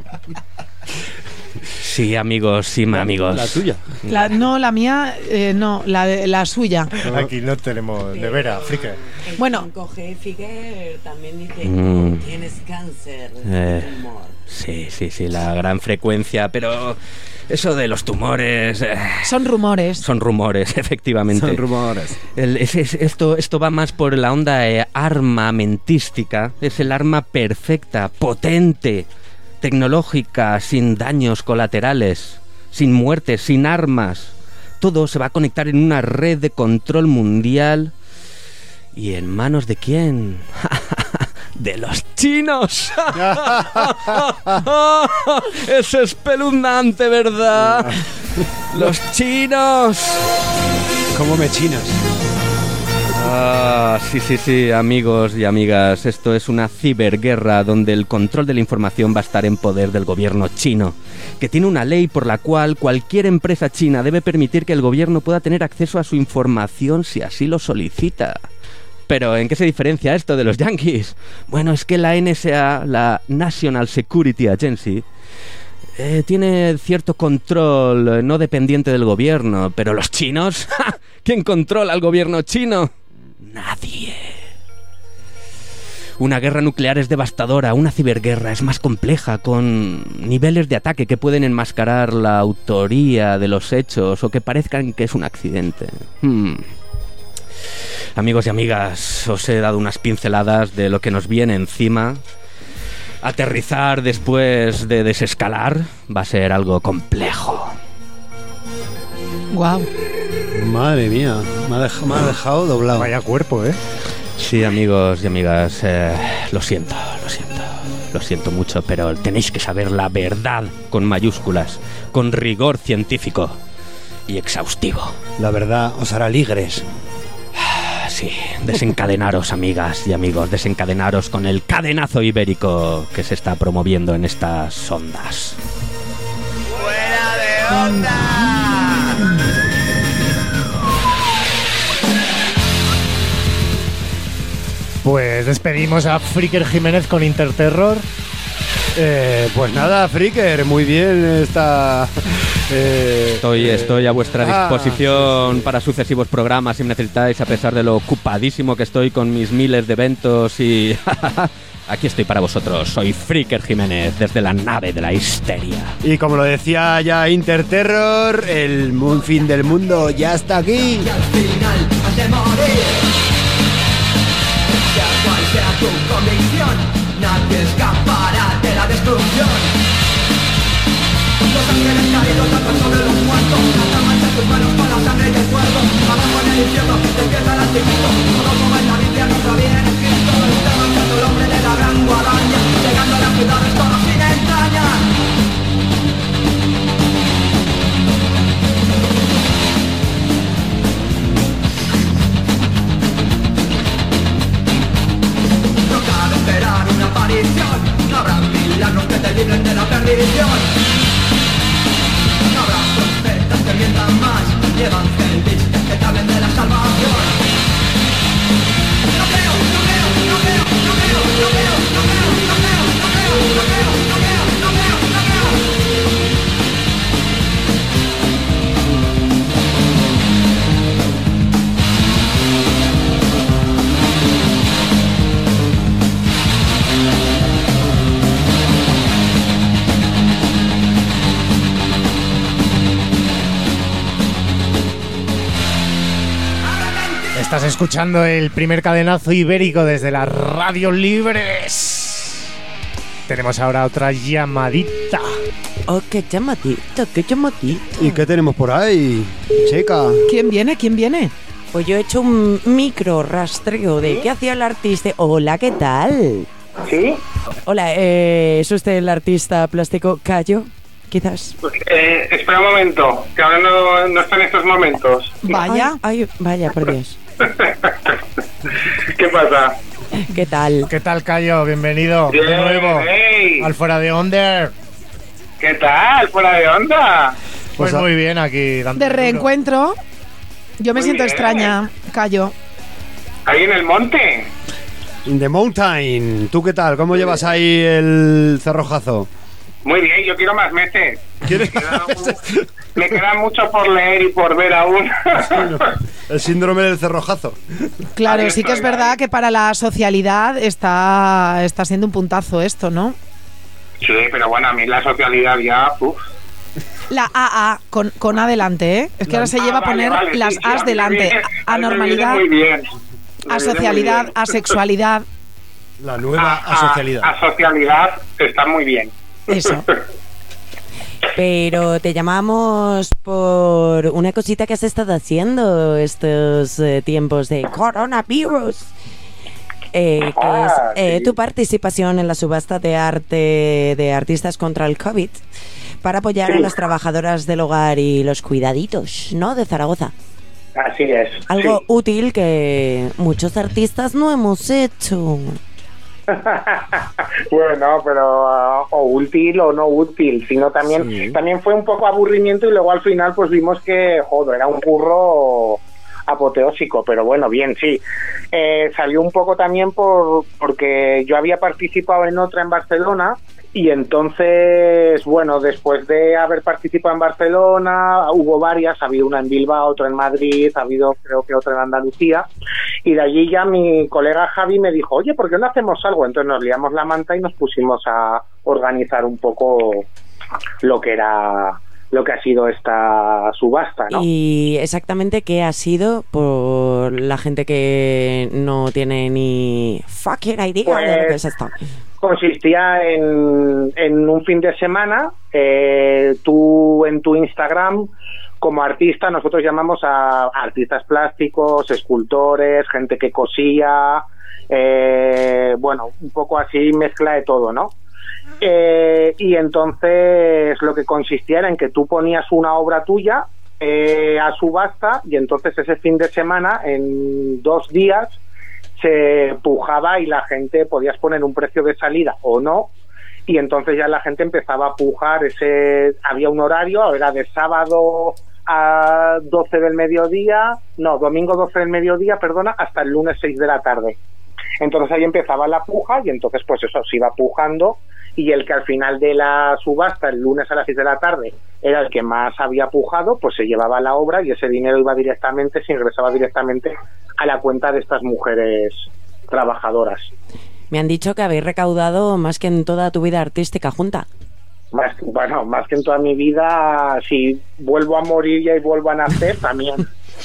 Sí, amigos, sí, amigos. La tuya. La, no, la mía, eh, no, la, la suya. Aquí no tenemos nevera, Fricker. Bueno. cinco G, Figuer, también dice, Mm. tienes cáncer. Eh, tumor. sí, sí, sí, la gran frecuencia, pero eso de los tumores... eh, Son rumores. Son rumores, efectivamente. Son rumores. El- es- es- esto, esto va más por la onda eh, armamentística. Es el arma perfecta, potente, tecnológica, sin daños colaterales, sin muertes, sin armas. Todo se va a conectar en una red de control mundial. ¿Y en manos de quién? ¡De los chinos! Es espeluznante, ¿verdad? ¡Los chinos! ¿Cómo me chinas? Ah, sí, sí, sí, amigos y amigas. Esto es una ciberguerra donde el control de la información va a estar en poder del gobierno chino, que tiene una ley por la cual cualquier empresa china debe permitir que el gobierno pueda tener acceso a su información si así lo solicita. Pero, ¿en qué se diferencia esto de los yankees? Bueno, es que la N S A, la National Security Agency, eh, tiene cierto control eh, no dependiente del gobierno, pero los chinos, ¡ja! ¿Quién controla al gobierno chino? Nadie. Una guerra nuclear es devastadora, una ciberguerra es más compleja, con niveles de ataque que pueden enmascarar la autoría de los hechos o que parezcan que es un accidente. Hmm. Amigos y amigas, os he dado unas pinceladas de lo que nos viene encima. Aterrizar después de desescalar va a ser algo complejo. Guau. Madre mía, me ha dejado, me ha dejado doblado. Vaya cuerpo, ¿eh? Sí, amigos y amigas, eh, lo siento, lo siento, lo siento mucho, pero tenéis que saber la verdad con mayúsculas, con rigor científico y exhaustivo. La verdad os hará ligres. Ah, sí, desencadenaros, amigas y amigos, desencadenaros con el cadenazo ibérico que se está promoviendo en estas ondas. ¡Fuera de onda! Pues despedimos a Fricker Jiménez con Interterror. Eh, pues nada, Fricker, muy bien está. Eh, Estoy, eh, estoy a vuestra ah, disposición para sucesivos programas si me necesitáis, a pesar de lo ocupadísimo que estoy con mis miles de eventos y... Aquí estoy para vosotros, soy Fricker Jiménez, desde la nave de la histeria. Y como lo decía ya Interterror, el mu- fin del mundo ya está aquí. Y al final has de morir. Sea cual sea tu convicción, nadie escapará de la destrucción. Los ángeles caídos danzan sobre los muertos, hasta manchar tus manos con la sangre y el fuego. Abajo en el infierno despierta el anticristo. Todo como en la Biblia nos lo viene escrito. Está marchando el hombre de la gran guadaña, llegando a las ciudades todos sin entrañas. No cabe esperar una aparición, no habrá milagros que te libren de la perdición. No habrá profetas que mientan más, ni evangelistas que te hablen de la salvación. No creo, no creo, no creo, no creo, no creo, no creo, no creo, no creo, no creo, no creo, no creo, no creo. Estás escuchando el primer cadenazo ibérico desde las radios libres. Tenemos ahora otra llamadita. Oh, qué llamadito, qué llamadito. ¿Y qué tenemos por ahí, chica? ¿Quién viene? ¿Quién viene? Pues yo he hecho un micro rastreo de qué hacía el artista. Hola, ¿qué tal? ¿Sí? Hola, eh, ¿es usted el artista plástico Cayo? Quizás. Eh, espera un momento, que ahora no, no está en estos momentos. Vaya. Ay, ay, vaya, por Dios. ¿Qué pasa? ¿Qué tal? ¿Qué tal, Cayo? Bienvenido Bien, de nuevo hey. al Fuera de Onder. ¿Qué tal? ¿Fuera de onda? Pues, pues muy bien aquí. De reencuentro. Yo me Muy siento bien. extraña, Cayo. Ahí en el monte. In the mountain. ¿Tú qué tal? ¿Cómo llevas ahí el cerrojazo? Muy bien, yo quiero más meses. ¿Quieres Me queda, un- me queda mucho por leer y por ver aún. El síndrome del cerrojazo. Claro, Ahí sí que es estoy, verdad que para la socialidad está, está siendo un puntazo esto, ¿no? Sí, pero bueno, a mí la socialidad ya... Uf. La A A, con, con A delante, ¿eh? Es que ahora se Ah, lleva a vale, poner vale, las sí, sí, As a mí me delante. viene- A a mí me normalidad, viene muy bien. Me a viene socialidad, muy bien. a sexualidad. La nueva A- asocialidad. A socialidad está muy bien. Eso. Pero te llamamos por una cosita que has estado haciendo estos eh, tiempos de coronavirus. Eh, que es Ah, eh, sí. tu participación en la subasta de arte de artistas contra el COVID para apoyar Sí. a las trabajadoras del hogar y los cuidaditos, ¿no? De Zaragoza. Así es. Algo sí. útil que muchos artistas no hemos hecho. Bueno, pero uh, o útil o no útil, sino también Sí. también fue un poco aburrimiento y luego al final pues vimos que, joder, era un curro apoteósico, pero bueno, bien, sí. Eh, salió un poco también por porque yo había participado en otra en Barcelona y entonces, bueno, después de haber participado en Barcelona, hubo varias, ha habido una en Bilbao, otra en Madrid, ha habido creo que otra en Andalucía, y de allí ya mi colega Javi me dijo, oye, ¿por qué no hacemos algo? Entonces nos liamos la manta y nos pusimos a organizar un poco lo que era, lo que ha sido esta subasta, ¿no? Y exactamente qué ha sido por la gente que no tiene ni fucking idea de lo que es esto. Consistía en, en un fin de semana, eh, tú en tu Instagram, como artista, nosotros llamamos a artistas plásticos, escultores, gente que cosía, eh, bueno, un poco así mezcla de todo, ¿no? Eh, y entonces lo que consistía era en que tú ponías una obra tuya eh, a subasta y entonces ese fin de semana, en dos días, se pujaba y la gente podías poner un precio de salida o no, y entonces ya la gente empezaba a pujar. Ese había un horario, era de sábado a doce del mediodía, no, domingo doce del mediodía, perdona, hasta el lunes seis de la tarde. Entonces ahí empezaba la puja y entonces pues eso, se iba pujando, y el que al final de la subasta, el lunes a las seis de la tarde, era el que más había pujado, pues se llevaba la obra y ese dinero iba directamente, se ingresaba directamente a la cuenta de estas mujeres trabajadoras. Me han dicho que habéis recaudado más que en toda tu vida artística junta. Más, bueno, más que en toda mi vida, si vuelvo a morir y vuelvo a nacer, también.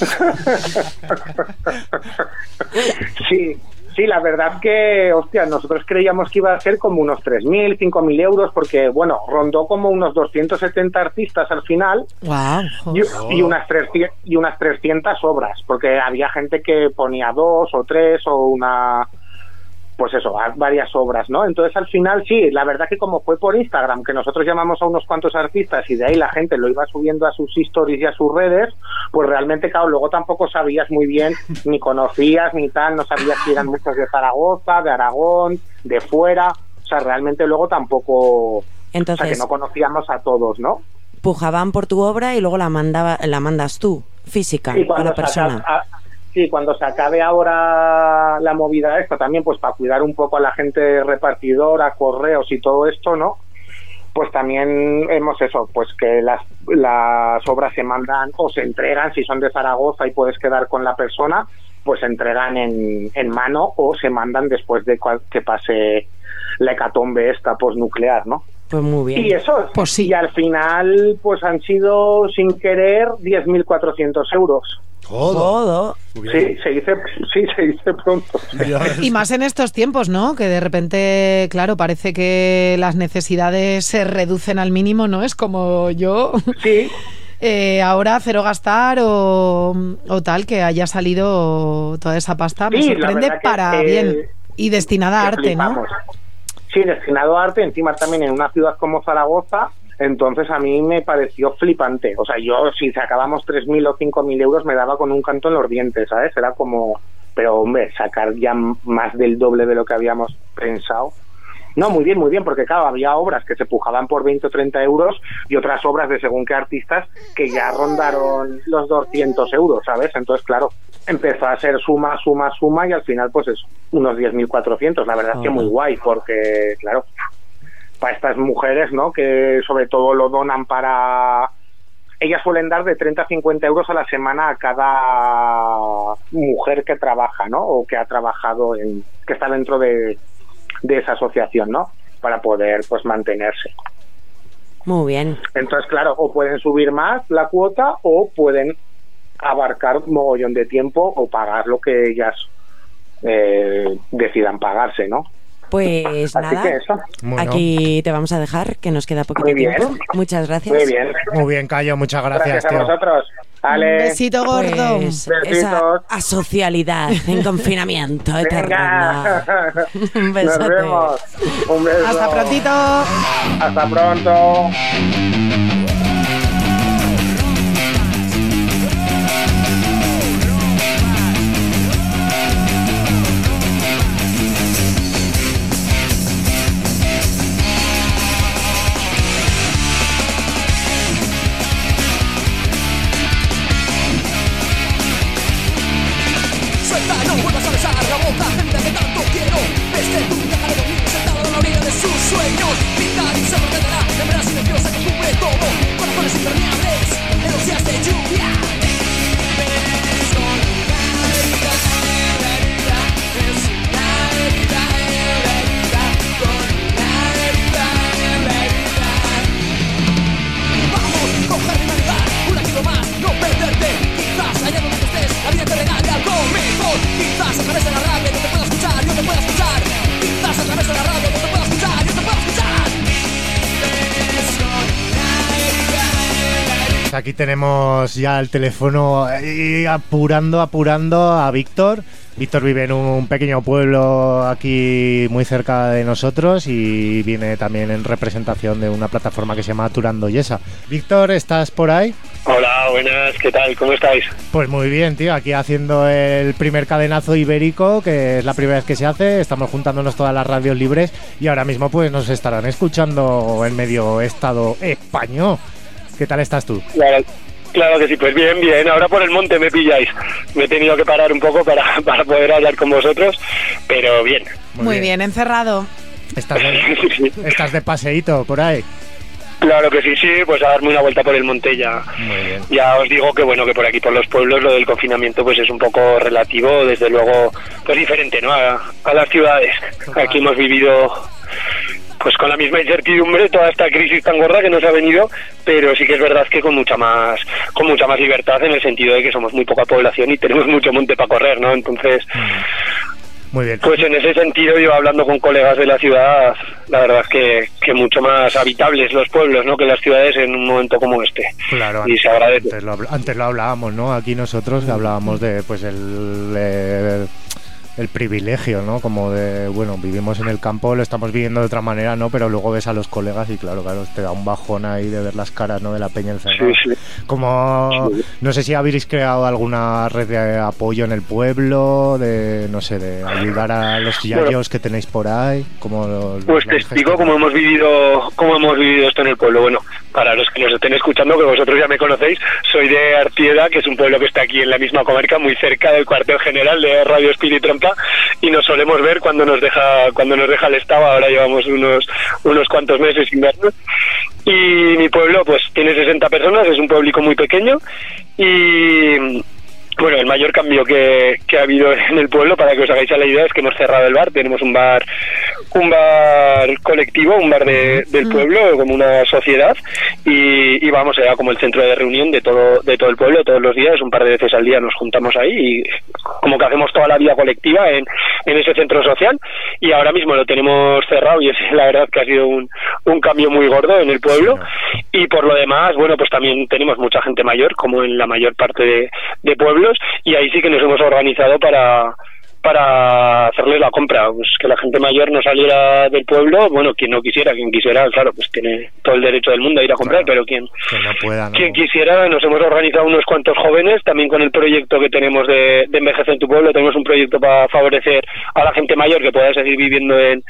Sí, sí, la verdad que, hostia, nosotros creíamos que iba a ser como unos tres mil, cinco mil euros, porque, bueno, rondó como unos doscientos setenta artistas al final. Wow. Y, y unas trescientas, y unas trescientas obras, porque había gente que ponía dos o tres o una, pues eso, varias obras, ¿no? Entonces al final sí, la verdad que como fue por Instagram, que nosotros llamamos a unos cuantos artistas y de ahí la gente lo iba subiendo a sus stories y a sus redes, pues realmente, claro, luego tampoco sabías muy bien, ni conocías ni tal, no sabías si eran muchos de Zaragoza, de Aragón, de fuera, o sea, realmente luego tampoco, Entonces, o sea, que no conocíamos a todos, ¿no? pujaban por tu obra y luego la mandaba, la mandas tú, física, Sí, a cuando la persona. se aca- a- sí, cuando se acabe ahora la movida esta también, pues para cuidar un poco a la gente repartidora, correos y todo esto, ¿no? Pues también hemos eso, pues que las, las obras se mandan o se entregan, si son de Zaragoza y puedes quedar con la persona, pues se entregan en, en mano o se mandan después de cual- que pase la hecatombe esta posnuclear, ¿no? Pues muy bien. Y eso, Pues sí. y al final pues han sido sin querer diez mil cuatrocientos euros. Todo. Sí, se dice, sí, se dice pronto. Y más en estos tiempos, ¿no? Que de repente, claro, parece que las necesidades se reducen al mínimo, ¿no? Es como yo. Sí. Eh, ahora cero gastar o, o tal, que haya salido toda esa pasta, me Sí, la sorprende verdad que, para eh, bien. Y destinada a que arte, ¿no? flipamos. Sí, destinado a arte, encima también en una ciudad como Zaragoza. Entonces a mí me pareció flipante. O sea, yo si sacábamos tres mil o cinco mil euros me daba con un canto en los dientes, ¿sabes? Era como, pero hombre, sacar ya más del doble de lo que habíamos pensado. No, muy bien, muy bien, porque claro, había obras que se pujaban por veinte o treinta euros y otras obras de según qué artistas que ya rondaron los doscientos euros, ¿sabes? Entonces, claro, empezó a ser suma, suma, suma y al final pues es unos diez mil cuatrocientos. La verdad es que muy guay, porque claro, para estas mujeres, ¿no? Que sobre todo lo donan para... Ellas suelen dar de treinta a cincuenta euros a la semana a cada mujer que trabaja, ¿no? O que ha trabajado en... que está dentro de... de esa asociación, ¿no? Para poder, pues, mantenerse. Muy bien. Entonces, claro, o pueden subir más la cuota o pueden abarcar un mogollón de tiempo o pagar lo que ellas eh, decidan pagarse, ¿no? Pues Así nada, que eso. Bueno. aquí te vamos a dejar, que nos queda poquito Muy bien. tiempo. Muchas gracias. Muy bien. Muy bien, Cayo, muchas gracias, Gracias a tío. vosotros. Ale. Un besito gordo. Pues Besitos. esa asocialidad en confinamiento eterno. Venga. Un Nos besote. vemos. Un beso. Hasta prontito. Hasta pronto. Suelta, no vuelvas a besar la boca, gente que tanto quiero. Desde tu déjalo dormir, sentado en la orilla de sus sueños. Pintar y se ordenará, de manera silenciosa que cubre todo. Corazones impermeables, en los días de lluvia. Vamos, coger mi humanidad, un amigo más, no perderte. Quizás allá donde estés, la vida te regale algo mejor. Quizás a través de la radio no te pueda escuchar, yo te pueda escuchar. Quizás a través de la radio no te pueda escuchar, yo te pueda escuchar. Aquí tenemos ya el teléfono y apurando, apurando a Víctor. Víctor vive en un pequeño pueblo aquí muy cerca de nosotros y viene también en representación de una plataforma que se llama Turando Yesa. Víctor, ¿estás por ahí? Hola, buenas, ¿qué tal? ¿Cómo estáis? Pues muy bien, tío, aquí haciendo el primer cadenazo ibérico, que es la primera vez que se hace, estamos juntándonos todas las radios libres y ahora mismo pues nos estarán escuchando en medio estado español. ¿Qué tal estás tú? Claro, claro que sí, pues bien, bien. Ahora por el monte me pilláis. Me he tenido que parar un poco para, para poder hablar con vosotros, pero bien. Muy, Muy bien. bien, encerrado. ¿Estás de, ¿Estás de paseíto por ahí? Claro que sí, sí, pues a darme una vuelta por el monte ya. Muy bien. Ya os digo que bueno, que por aquí por los pueblos lo del confinamiento pues es un poco relativo, desde luego pues diferente, ¿no? A, a las ciudades. Aquí hemos vivido pues con la misma incertidumbre toda esta crisis tan gorda que nos ha venido, pero sí que es verdad que con mucha más con mucha más libertad, en el sentido de que somos muy poca población y tenemos mucho monte para correr, ¿no? Entonces, muy bien. Pues en ese sentido, yo hablando con colegas de la ciudad, la verdad es que, que mucho más habitables los pueblos, ¿no? Que las ciudades en un momento como este. Claro, y antes, se agradece. Antes lo, antes lo hablábamos, ¿no? Aquí nosotros hablábamos de pues el, el el privilegio, ¿no? Como de, bueno, vivimos en el campo, lo estamos viviendo de otra manera, ¿no? Pero luego ves a los colegas y claro, claro, te da un bajón ahí de ver las caras, ¿no? De la peña encerrada. Sí, sí. Como, Sí. no sé si habéis creado alguna red de apoyo en el pueblo, de, no sé, de ayudar a los yayos Bueno, que tenéis por ahí, como lo- Pues lo te habéis explico gestionado. cómo hemos vivido cómo hemos vivido esto en el pueblo. Bueno, para los que nos estén escuchando, que vosotros ya me conocéis, soy de Artieda, que es un pueblo que está aquí en la misma comarca, muy cerca del cuartel general de Radio Espíritu Trampa, y nos solemos ver cuando nos deja cuando nos deja el estado. Ahora llevamos unos unos cuantos meses sin vernos. Y mi pueblo pues tiene sesenta personas, es un pueblico muy pequeño y bueno, el mayor cambio que, que ha habido en el pueblo, para que os hagáis a la idea, es que hemos cerrado el bar. Tenemos un bar un bar colectivo, un bar de, del pueblo, como una sociedad, y, y vamos, era como el centro de reunión de todo de todo el pueblo. Todos los días, un par de veces al día, nos juntamos ahí y como que hacemos toda la vida colectiva en, en ese centro social, y ahora mismo lo tenemos cerrado y es la verdad que ha sido un, un cambio muy gordo en el pueblo. Y por lo demás, bueno, pues también tenemos mucha gente mayor, como en la mayor parte de, de pueblos, y ahí sí que nos hemos organizado para para hacerles la compra, pues que la gente mayor no saliera del pueblo, bueno, quien no quisiera, quien quisiera, claro, pues tiene todo el derecho del mundo a ir a comprar, claro, pero quien, que no pueda, ¿no? quien quisiera, nos hemos organizado unos cuantos jóvenes, también con el proyecto que tenemos de, de Envejece en tu pueblo, tenemos un proyecto para favorecer a la gente mayor que pueda seguir viviendo en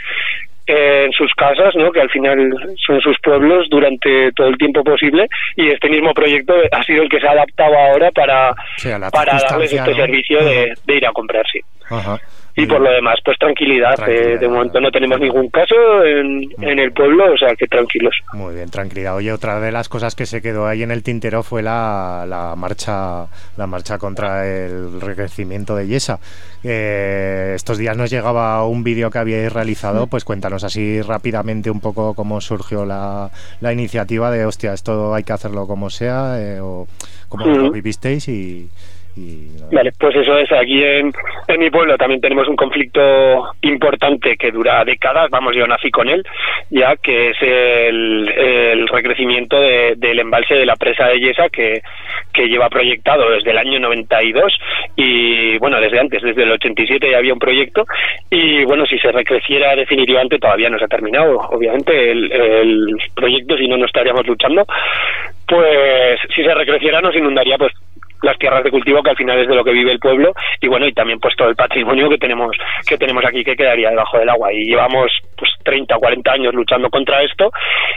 en sus casas, ¿no? Que al final son sus pueblos durante todo el tiempo posible, y este mismo proyecto ha sido el que se ha adaptado ahora para, sí, para darles este, ¿no?, servicio de, de ir a comprar, sí. Ajá. Y por lo demás, pues tranquilidad, tranquilidad. Eh, de momento no tenemos ningún caso en, en el pueblo, o sea que tranquilos. Muy bien, tranquilidad. Oye, otra de las cosas que se quedó ahí en el tintero fue la, la marcha la marcha contra el recrecimiento de Yesa. Eh, estos días nos llegaba un vídeo que habíais realizado, pues cuéntanos así rápidamente un poco cómo surgió la, la iniciativa de, hostia, esto hay que hacerlo como sea, eh, o cómo mm. lo vivisteis y... Y, no. Vale, pues eso es, aquí en, en mi pueblo también tenemos un conflicto importante que dura décadas, vamos, yo nací con él, ya que es el, el recrecimiento de, del embalse de la presa de Yesa, que, que lleva proyectado desde el año noventa y dos, y bueno, desde antes, desde el ochenta y siete ya había un proyecto, y bueno, si se recreciera definitivamente, todavía no se ha terminado, obviamente, el, el proyecto, si no, no estaríamos luchando, pues si se recreciera nos inundaría, pues, las tierras de cultivo, que al final es de lo que vive el pueblo, y bueno, y también pues todo el patrimonio que tenemos que tenemos aquí, que quedaría debajo del agua, y llevamos pues treinta o cuarenta años luchando contra esto,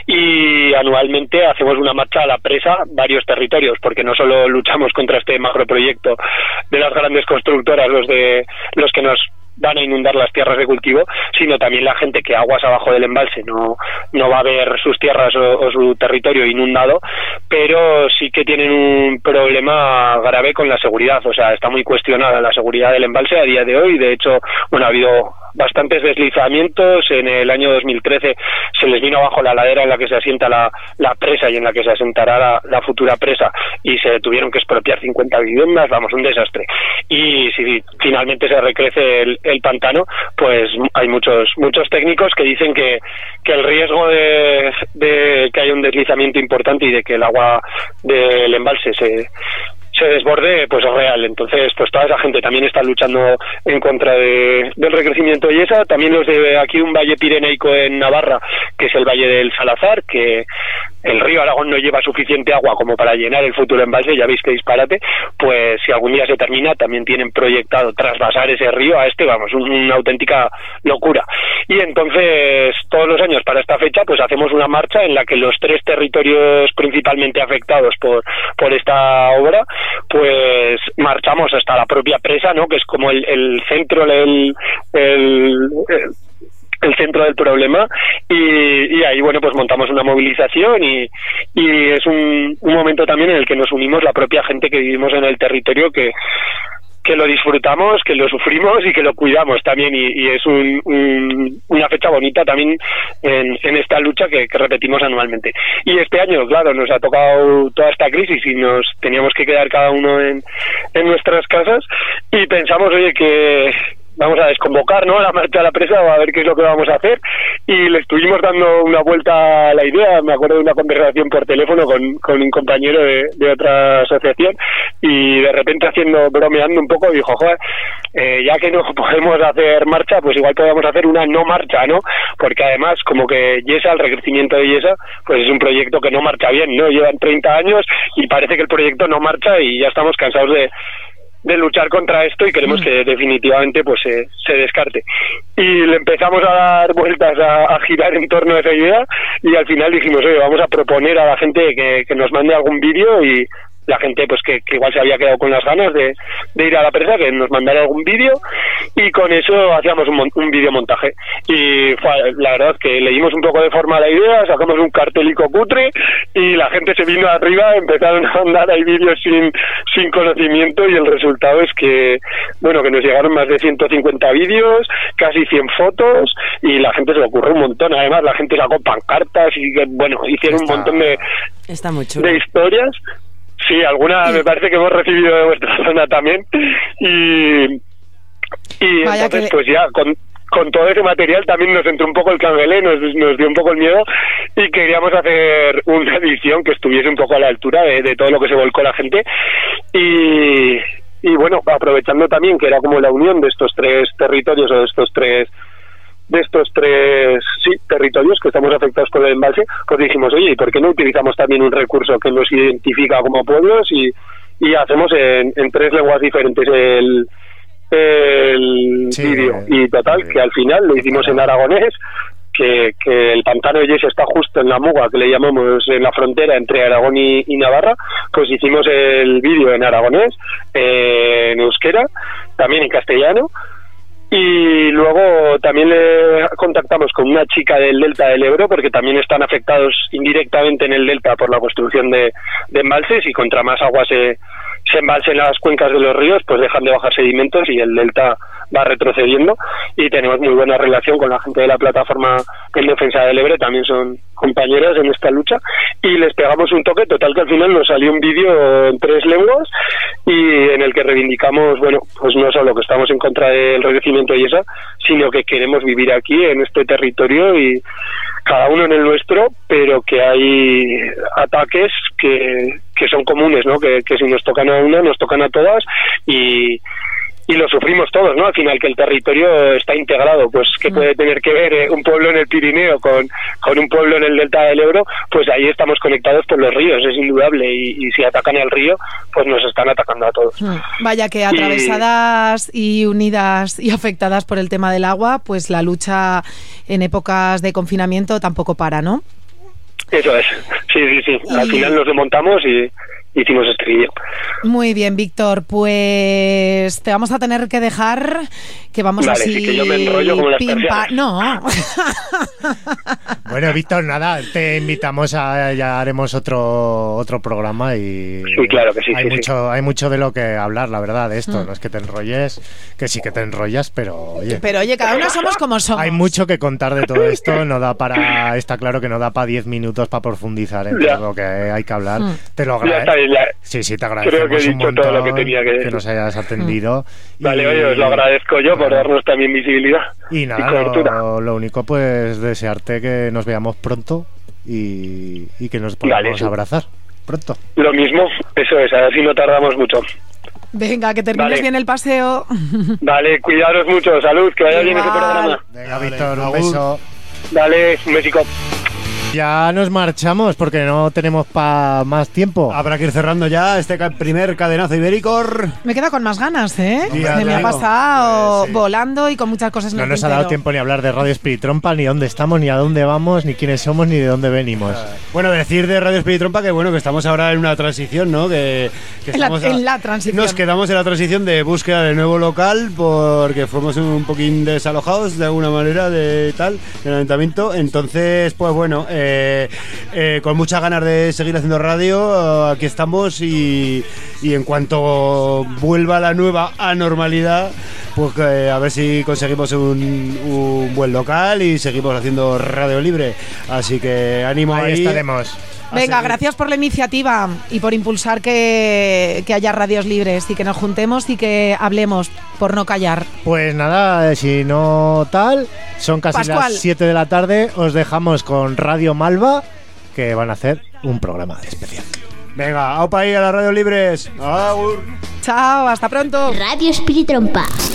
y anualmente hacemos una marcha a la presa, varios territorios, porque no solo luchamos contra este macroproyecto de las grandes constructoras, los de los que nos van a inundar las tierras de cultivo, sino también la gente que aguas abajo del embalse no no va a ver sus tierras o, o su territorio inundado, pero sí que tienen un problema grave con la seguridad, o sea, está muy cuestionada la seguridad del embalse a día de hoy. De hecho, bueno, ha habido bastantes deslizamientos. En el año dos mil trece se les vino abajo la ladera en la que se asienta la, la presa y en la que se asentará la, la futura presa, y se tuvieron que expropiar cincuenta viviendas, vamos, un desastre. Y si finalmente se recrece el, el pantano, pues hay muchos muchos técnicos que dicen que, que el riesgo de, de que haya un deslizamiento importante y de que el agua del embalse se se desborde, pues es real. Entonces, pues toda esa gente también está luchando en contra de, del recrecimiento de Yesa. También los de aquí, un valle pirenaico en Navarra, que es el Valle del Salazar, que el río Aragón no lleva suficiente agua como para llenar el futuro embalse, ya veis que disparate, pues si algún día se termina, también tienen proyectado trasvasar ese río a este, vamos, un, una auténtica locura. Y entonces, todos los años para esta fecha, pues hacemos una marcha en la que los tres territorios principalmente afectados por, por esta obra, pues marchamos hasta la propia presa, ¿no?, que es como el, el centro, el, el, el el centro del problema, y, y ahí, bueno, pues montamos una movilización, y, y es un, un momento también en el que nos unimos la propia gente que vivimos en el territorio, que que lo disfrutamos, que lo sufrimos y que lo cuidamos también, y, y es un, un, una fecha bonita también en, en esta lucha que, que repetimos anualmente. Y este año, claro, nos ha tocado toda esta crisis y nos teníamos que quedar cada uno en, en nuestras casas, y pensamos, oye, que vamos a desconvocar, ¿no?, la marcha a la presa, o a ver qué es lo que vamos a hacer, y le estuvimos dando una vuelta a la idea. Me acuerdo de una conversación por teléfono con, con un compañero de, de otra asociación, y de repente haciendo, bromeando un poco, dijo, joder, eh, ya que no podemos hacer marcha, pues igual podemos hacer una no marcha, ¿no?, porque además, como que Yesa, el recrecimiento de Yesa, pues es un proyecto que no marcha bien, ¿no?, llevan treinta años y parece que el proyecto no marcha, y ya estamos cansados de de luchar contra esto, y queremos que definitivamente pues se, se descarte. Y le empezamos a dar vueltas, a, a girar en torno a esa idea, y al final dijimos, oye, vamos a proponer a la gente que, que nos mande algún vídeo, y la gente pues que, que igual se había quedado con las ganas de, de ir a la presa, que nos mandara algún vídeo, y con eso hacíamos un, un videomontaje. Y fue, la verdad que le dimos un poco de forma a la idea, sacamos un cartelico cutre, y la gente se vino arriba, empezaron a mandar ahí vídeos sin, sin conocimiento, y el resultado es que, bueno, que nos llegaron más de ciento cincuenta vídeos, casi cien fotos, y la gente se le ocurrió un montón. Además, la gente sacó pancartas y, bueno, hicieron Está... un montón de, Está muy chulo. de historias. Sí, alguna me parece que hemos recibido de vuestra zona también, y, y entonces que... pues ya con, con todo ese material también nos entró un poco el canguelé, nos, nos dio un poco el miedo, y queríamos hacer una edición que estuviese un poco a la altura de, de todo lo que se volcó la gente, y y bueno, aprovechando también que era como la unión de estos tres territorios o de estos tres de estos tres sí, territorios que estamos afectados por el embalse, pues dijimos, oye, ¿y por qué no utilizamos también un recurso que nos identifica como pueblos y, y hacemos en, en tres lenguas diferentes el, el sí, vídeo? Y total, que al final lo hicimos en aragonés, que, que el pantano de Yes está justo en la Muga, que le llamamos en la frontera entre Aragón y, y Navarra, pues hicimos el vídeo en aragonés, en euskera, también en castellano. Y luego también le contactamos con una chica del delta del Ebro, porque también están afectados indirectamente en el delta por la construcción de, de embalses, y contra más agua se, se embalsen las cuencas de los ríos, pues dejan de bajar sedimentos y el delta va retrocediendo. Y tenemos muy buena relación con la gente de la plataforma en defensa del Ebro, también son compañeras en esta lucha, y les pegamos un toque, total que al final nos salió un vídeo en tres lenguas y en el que reivindicamos, bueno, pues no solo que estamos en contra del enriquecimiento y esa, sino que queremos vivir aquí en este territorio y cada uno en el nuestro, pero que hay ataques que, que son comunes, ¿no? Que, que si nos tocan a una, nos tocan a todas, y y lo sufrimos todos, ¿no? Al final, que el territorio está integrado, pues que puede tener que ver eh, un pueblo en el Pirineo con, con un pueblo en el delta del Ebro, pues ahí estamos conectados por los ríos, es indudable, y, y si atacan al río, pues nos están atacando a todos. Vaya que atravesadas y... y unidas y afectadas por el tema del agua, pues la lucha en épocas de confinamiento tampoco para, ¿no? Eso es, sí, sí, sí, y... al final nos desmontamos y hicimos este vídeo. Muy bien, Víctor, pues te vamos a tener que dejar, que vamos vale, así... Sí, que yo me enrollo como las persianas. No. Bueno, Víctor, nada, te invitamos a... ya haremos otro otro programa y... Sí, claro que sí. Hay, sí, mucho, sí. hay mucho de lo que hablar, la verdad, de esto. Mm. No es que te enrolles, que sí que te enrollas, pero oye... Pero oye, cada uno somos como somos. Hay mucho que contar de todo esto, no da para... Está claro que no da para diez minutos para profundizar en ya. todo lo que hay que hablar. Mm. Te lo agradezco. Sí, sí, te agradecemos Creo que he dicho un montón todo lo que tenía que decir. Que nos hayas atendido. Mm. Vale, y, oye, os lo agradezco yo por darnos también visibilidad y nada, y cobertura. Lo, lo único, pues, desearte que nos veamos pronto y, y que nos podamos vale, sí. abrazar pronto. Lo mismo, eso es, a ver si no tardamos mucho. Venga, que termines vale. bien el paseo. Vale, cuidaros mucho, salud, que vaya Igual. bien ese programa. Venga, Víctor, un beso. Dale, un besico. Ya nos marchamos porque no tenemos pa más tiempo. Habrá que ir cerrando ya este primer cadenazo ibérico. Me queda con más ganas, ¿eh? Sí, Se me ha pasado eh, sí. volando y con muchas cosas en No el nos tintero. ha dado tiempo ni a hablar de Radio Espiritrompa, ni dónde estamos, ni a dónde vamos, ni quiénes somos, ni de dónde venimos. Bueno, decir de Radio Espiritrompa que bueno, que estamos ahora en una transición, ¿no? Que, que en, la, estamos en a, la transición. Nos quedamos en la transición de búsqueda de nuevo local porque fuimos un poquín desalojados de alguna manera de tal, del ayuntamiento. Entonces, pues bueno, eh, Eh, con muchas ganas de seguir haciendo radio, aquí estamos y, y en cuanto vuelva la nueva anormalidad, pues eh, a ver si conseguimos un, un buen local y seguimos haciendo radio libre. Así que ánimo ahí. Ahí estaremos. Venga, gracias por la iniciativa y por impulsar que, que haya radios libres y que nos juntemos y que hablemos por no callar. Pues nada, si no tal, son casi Pascual. las siete de la tarde, os dejamos con Radio Malva, que van a hacer un programa especial. Venga, aupa ahí a las radios libres. Agur. Chao, hasta pronto. Radio Espiritrompa.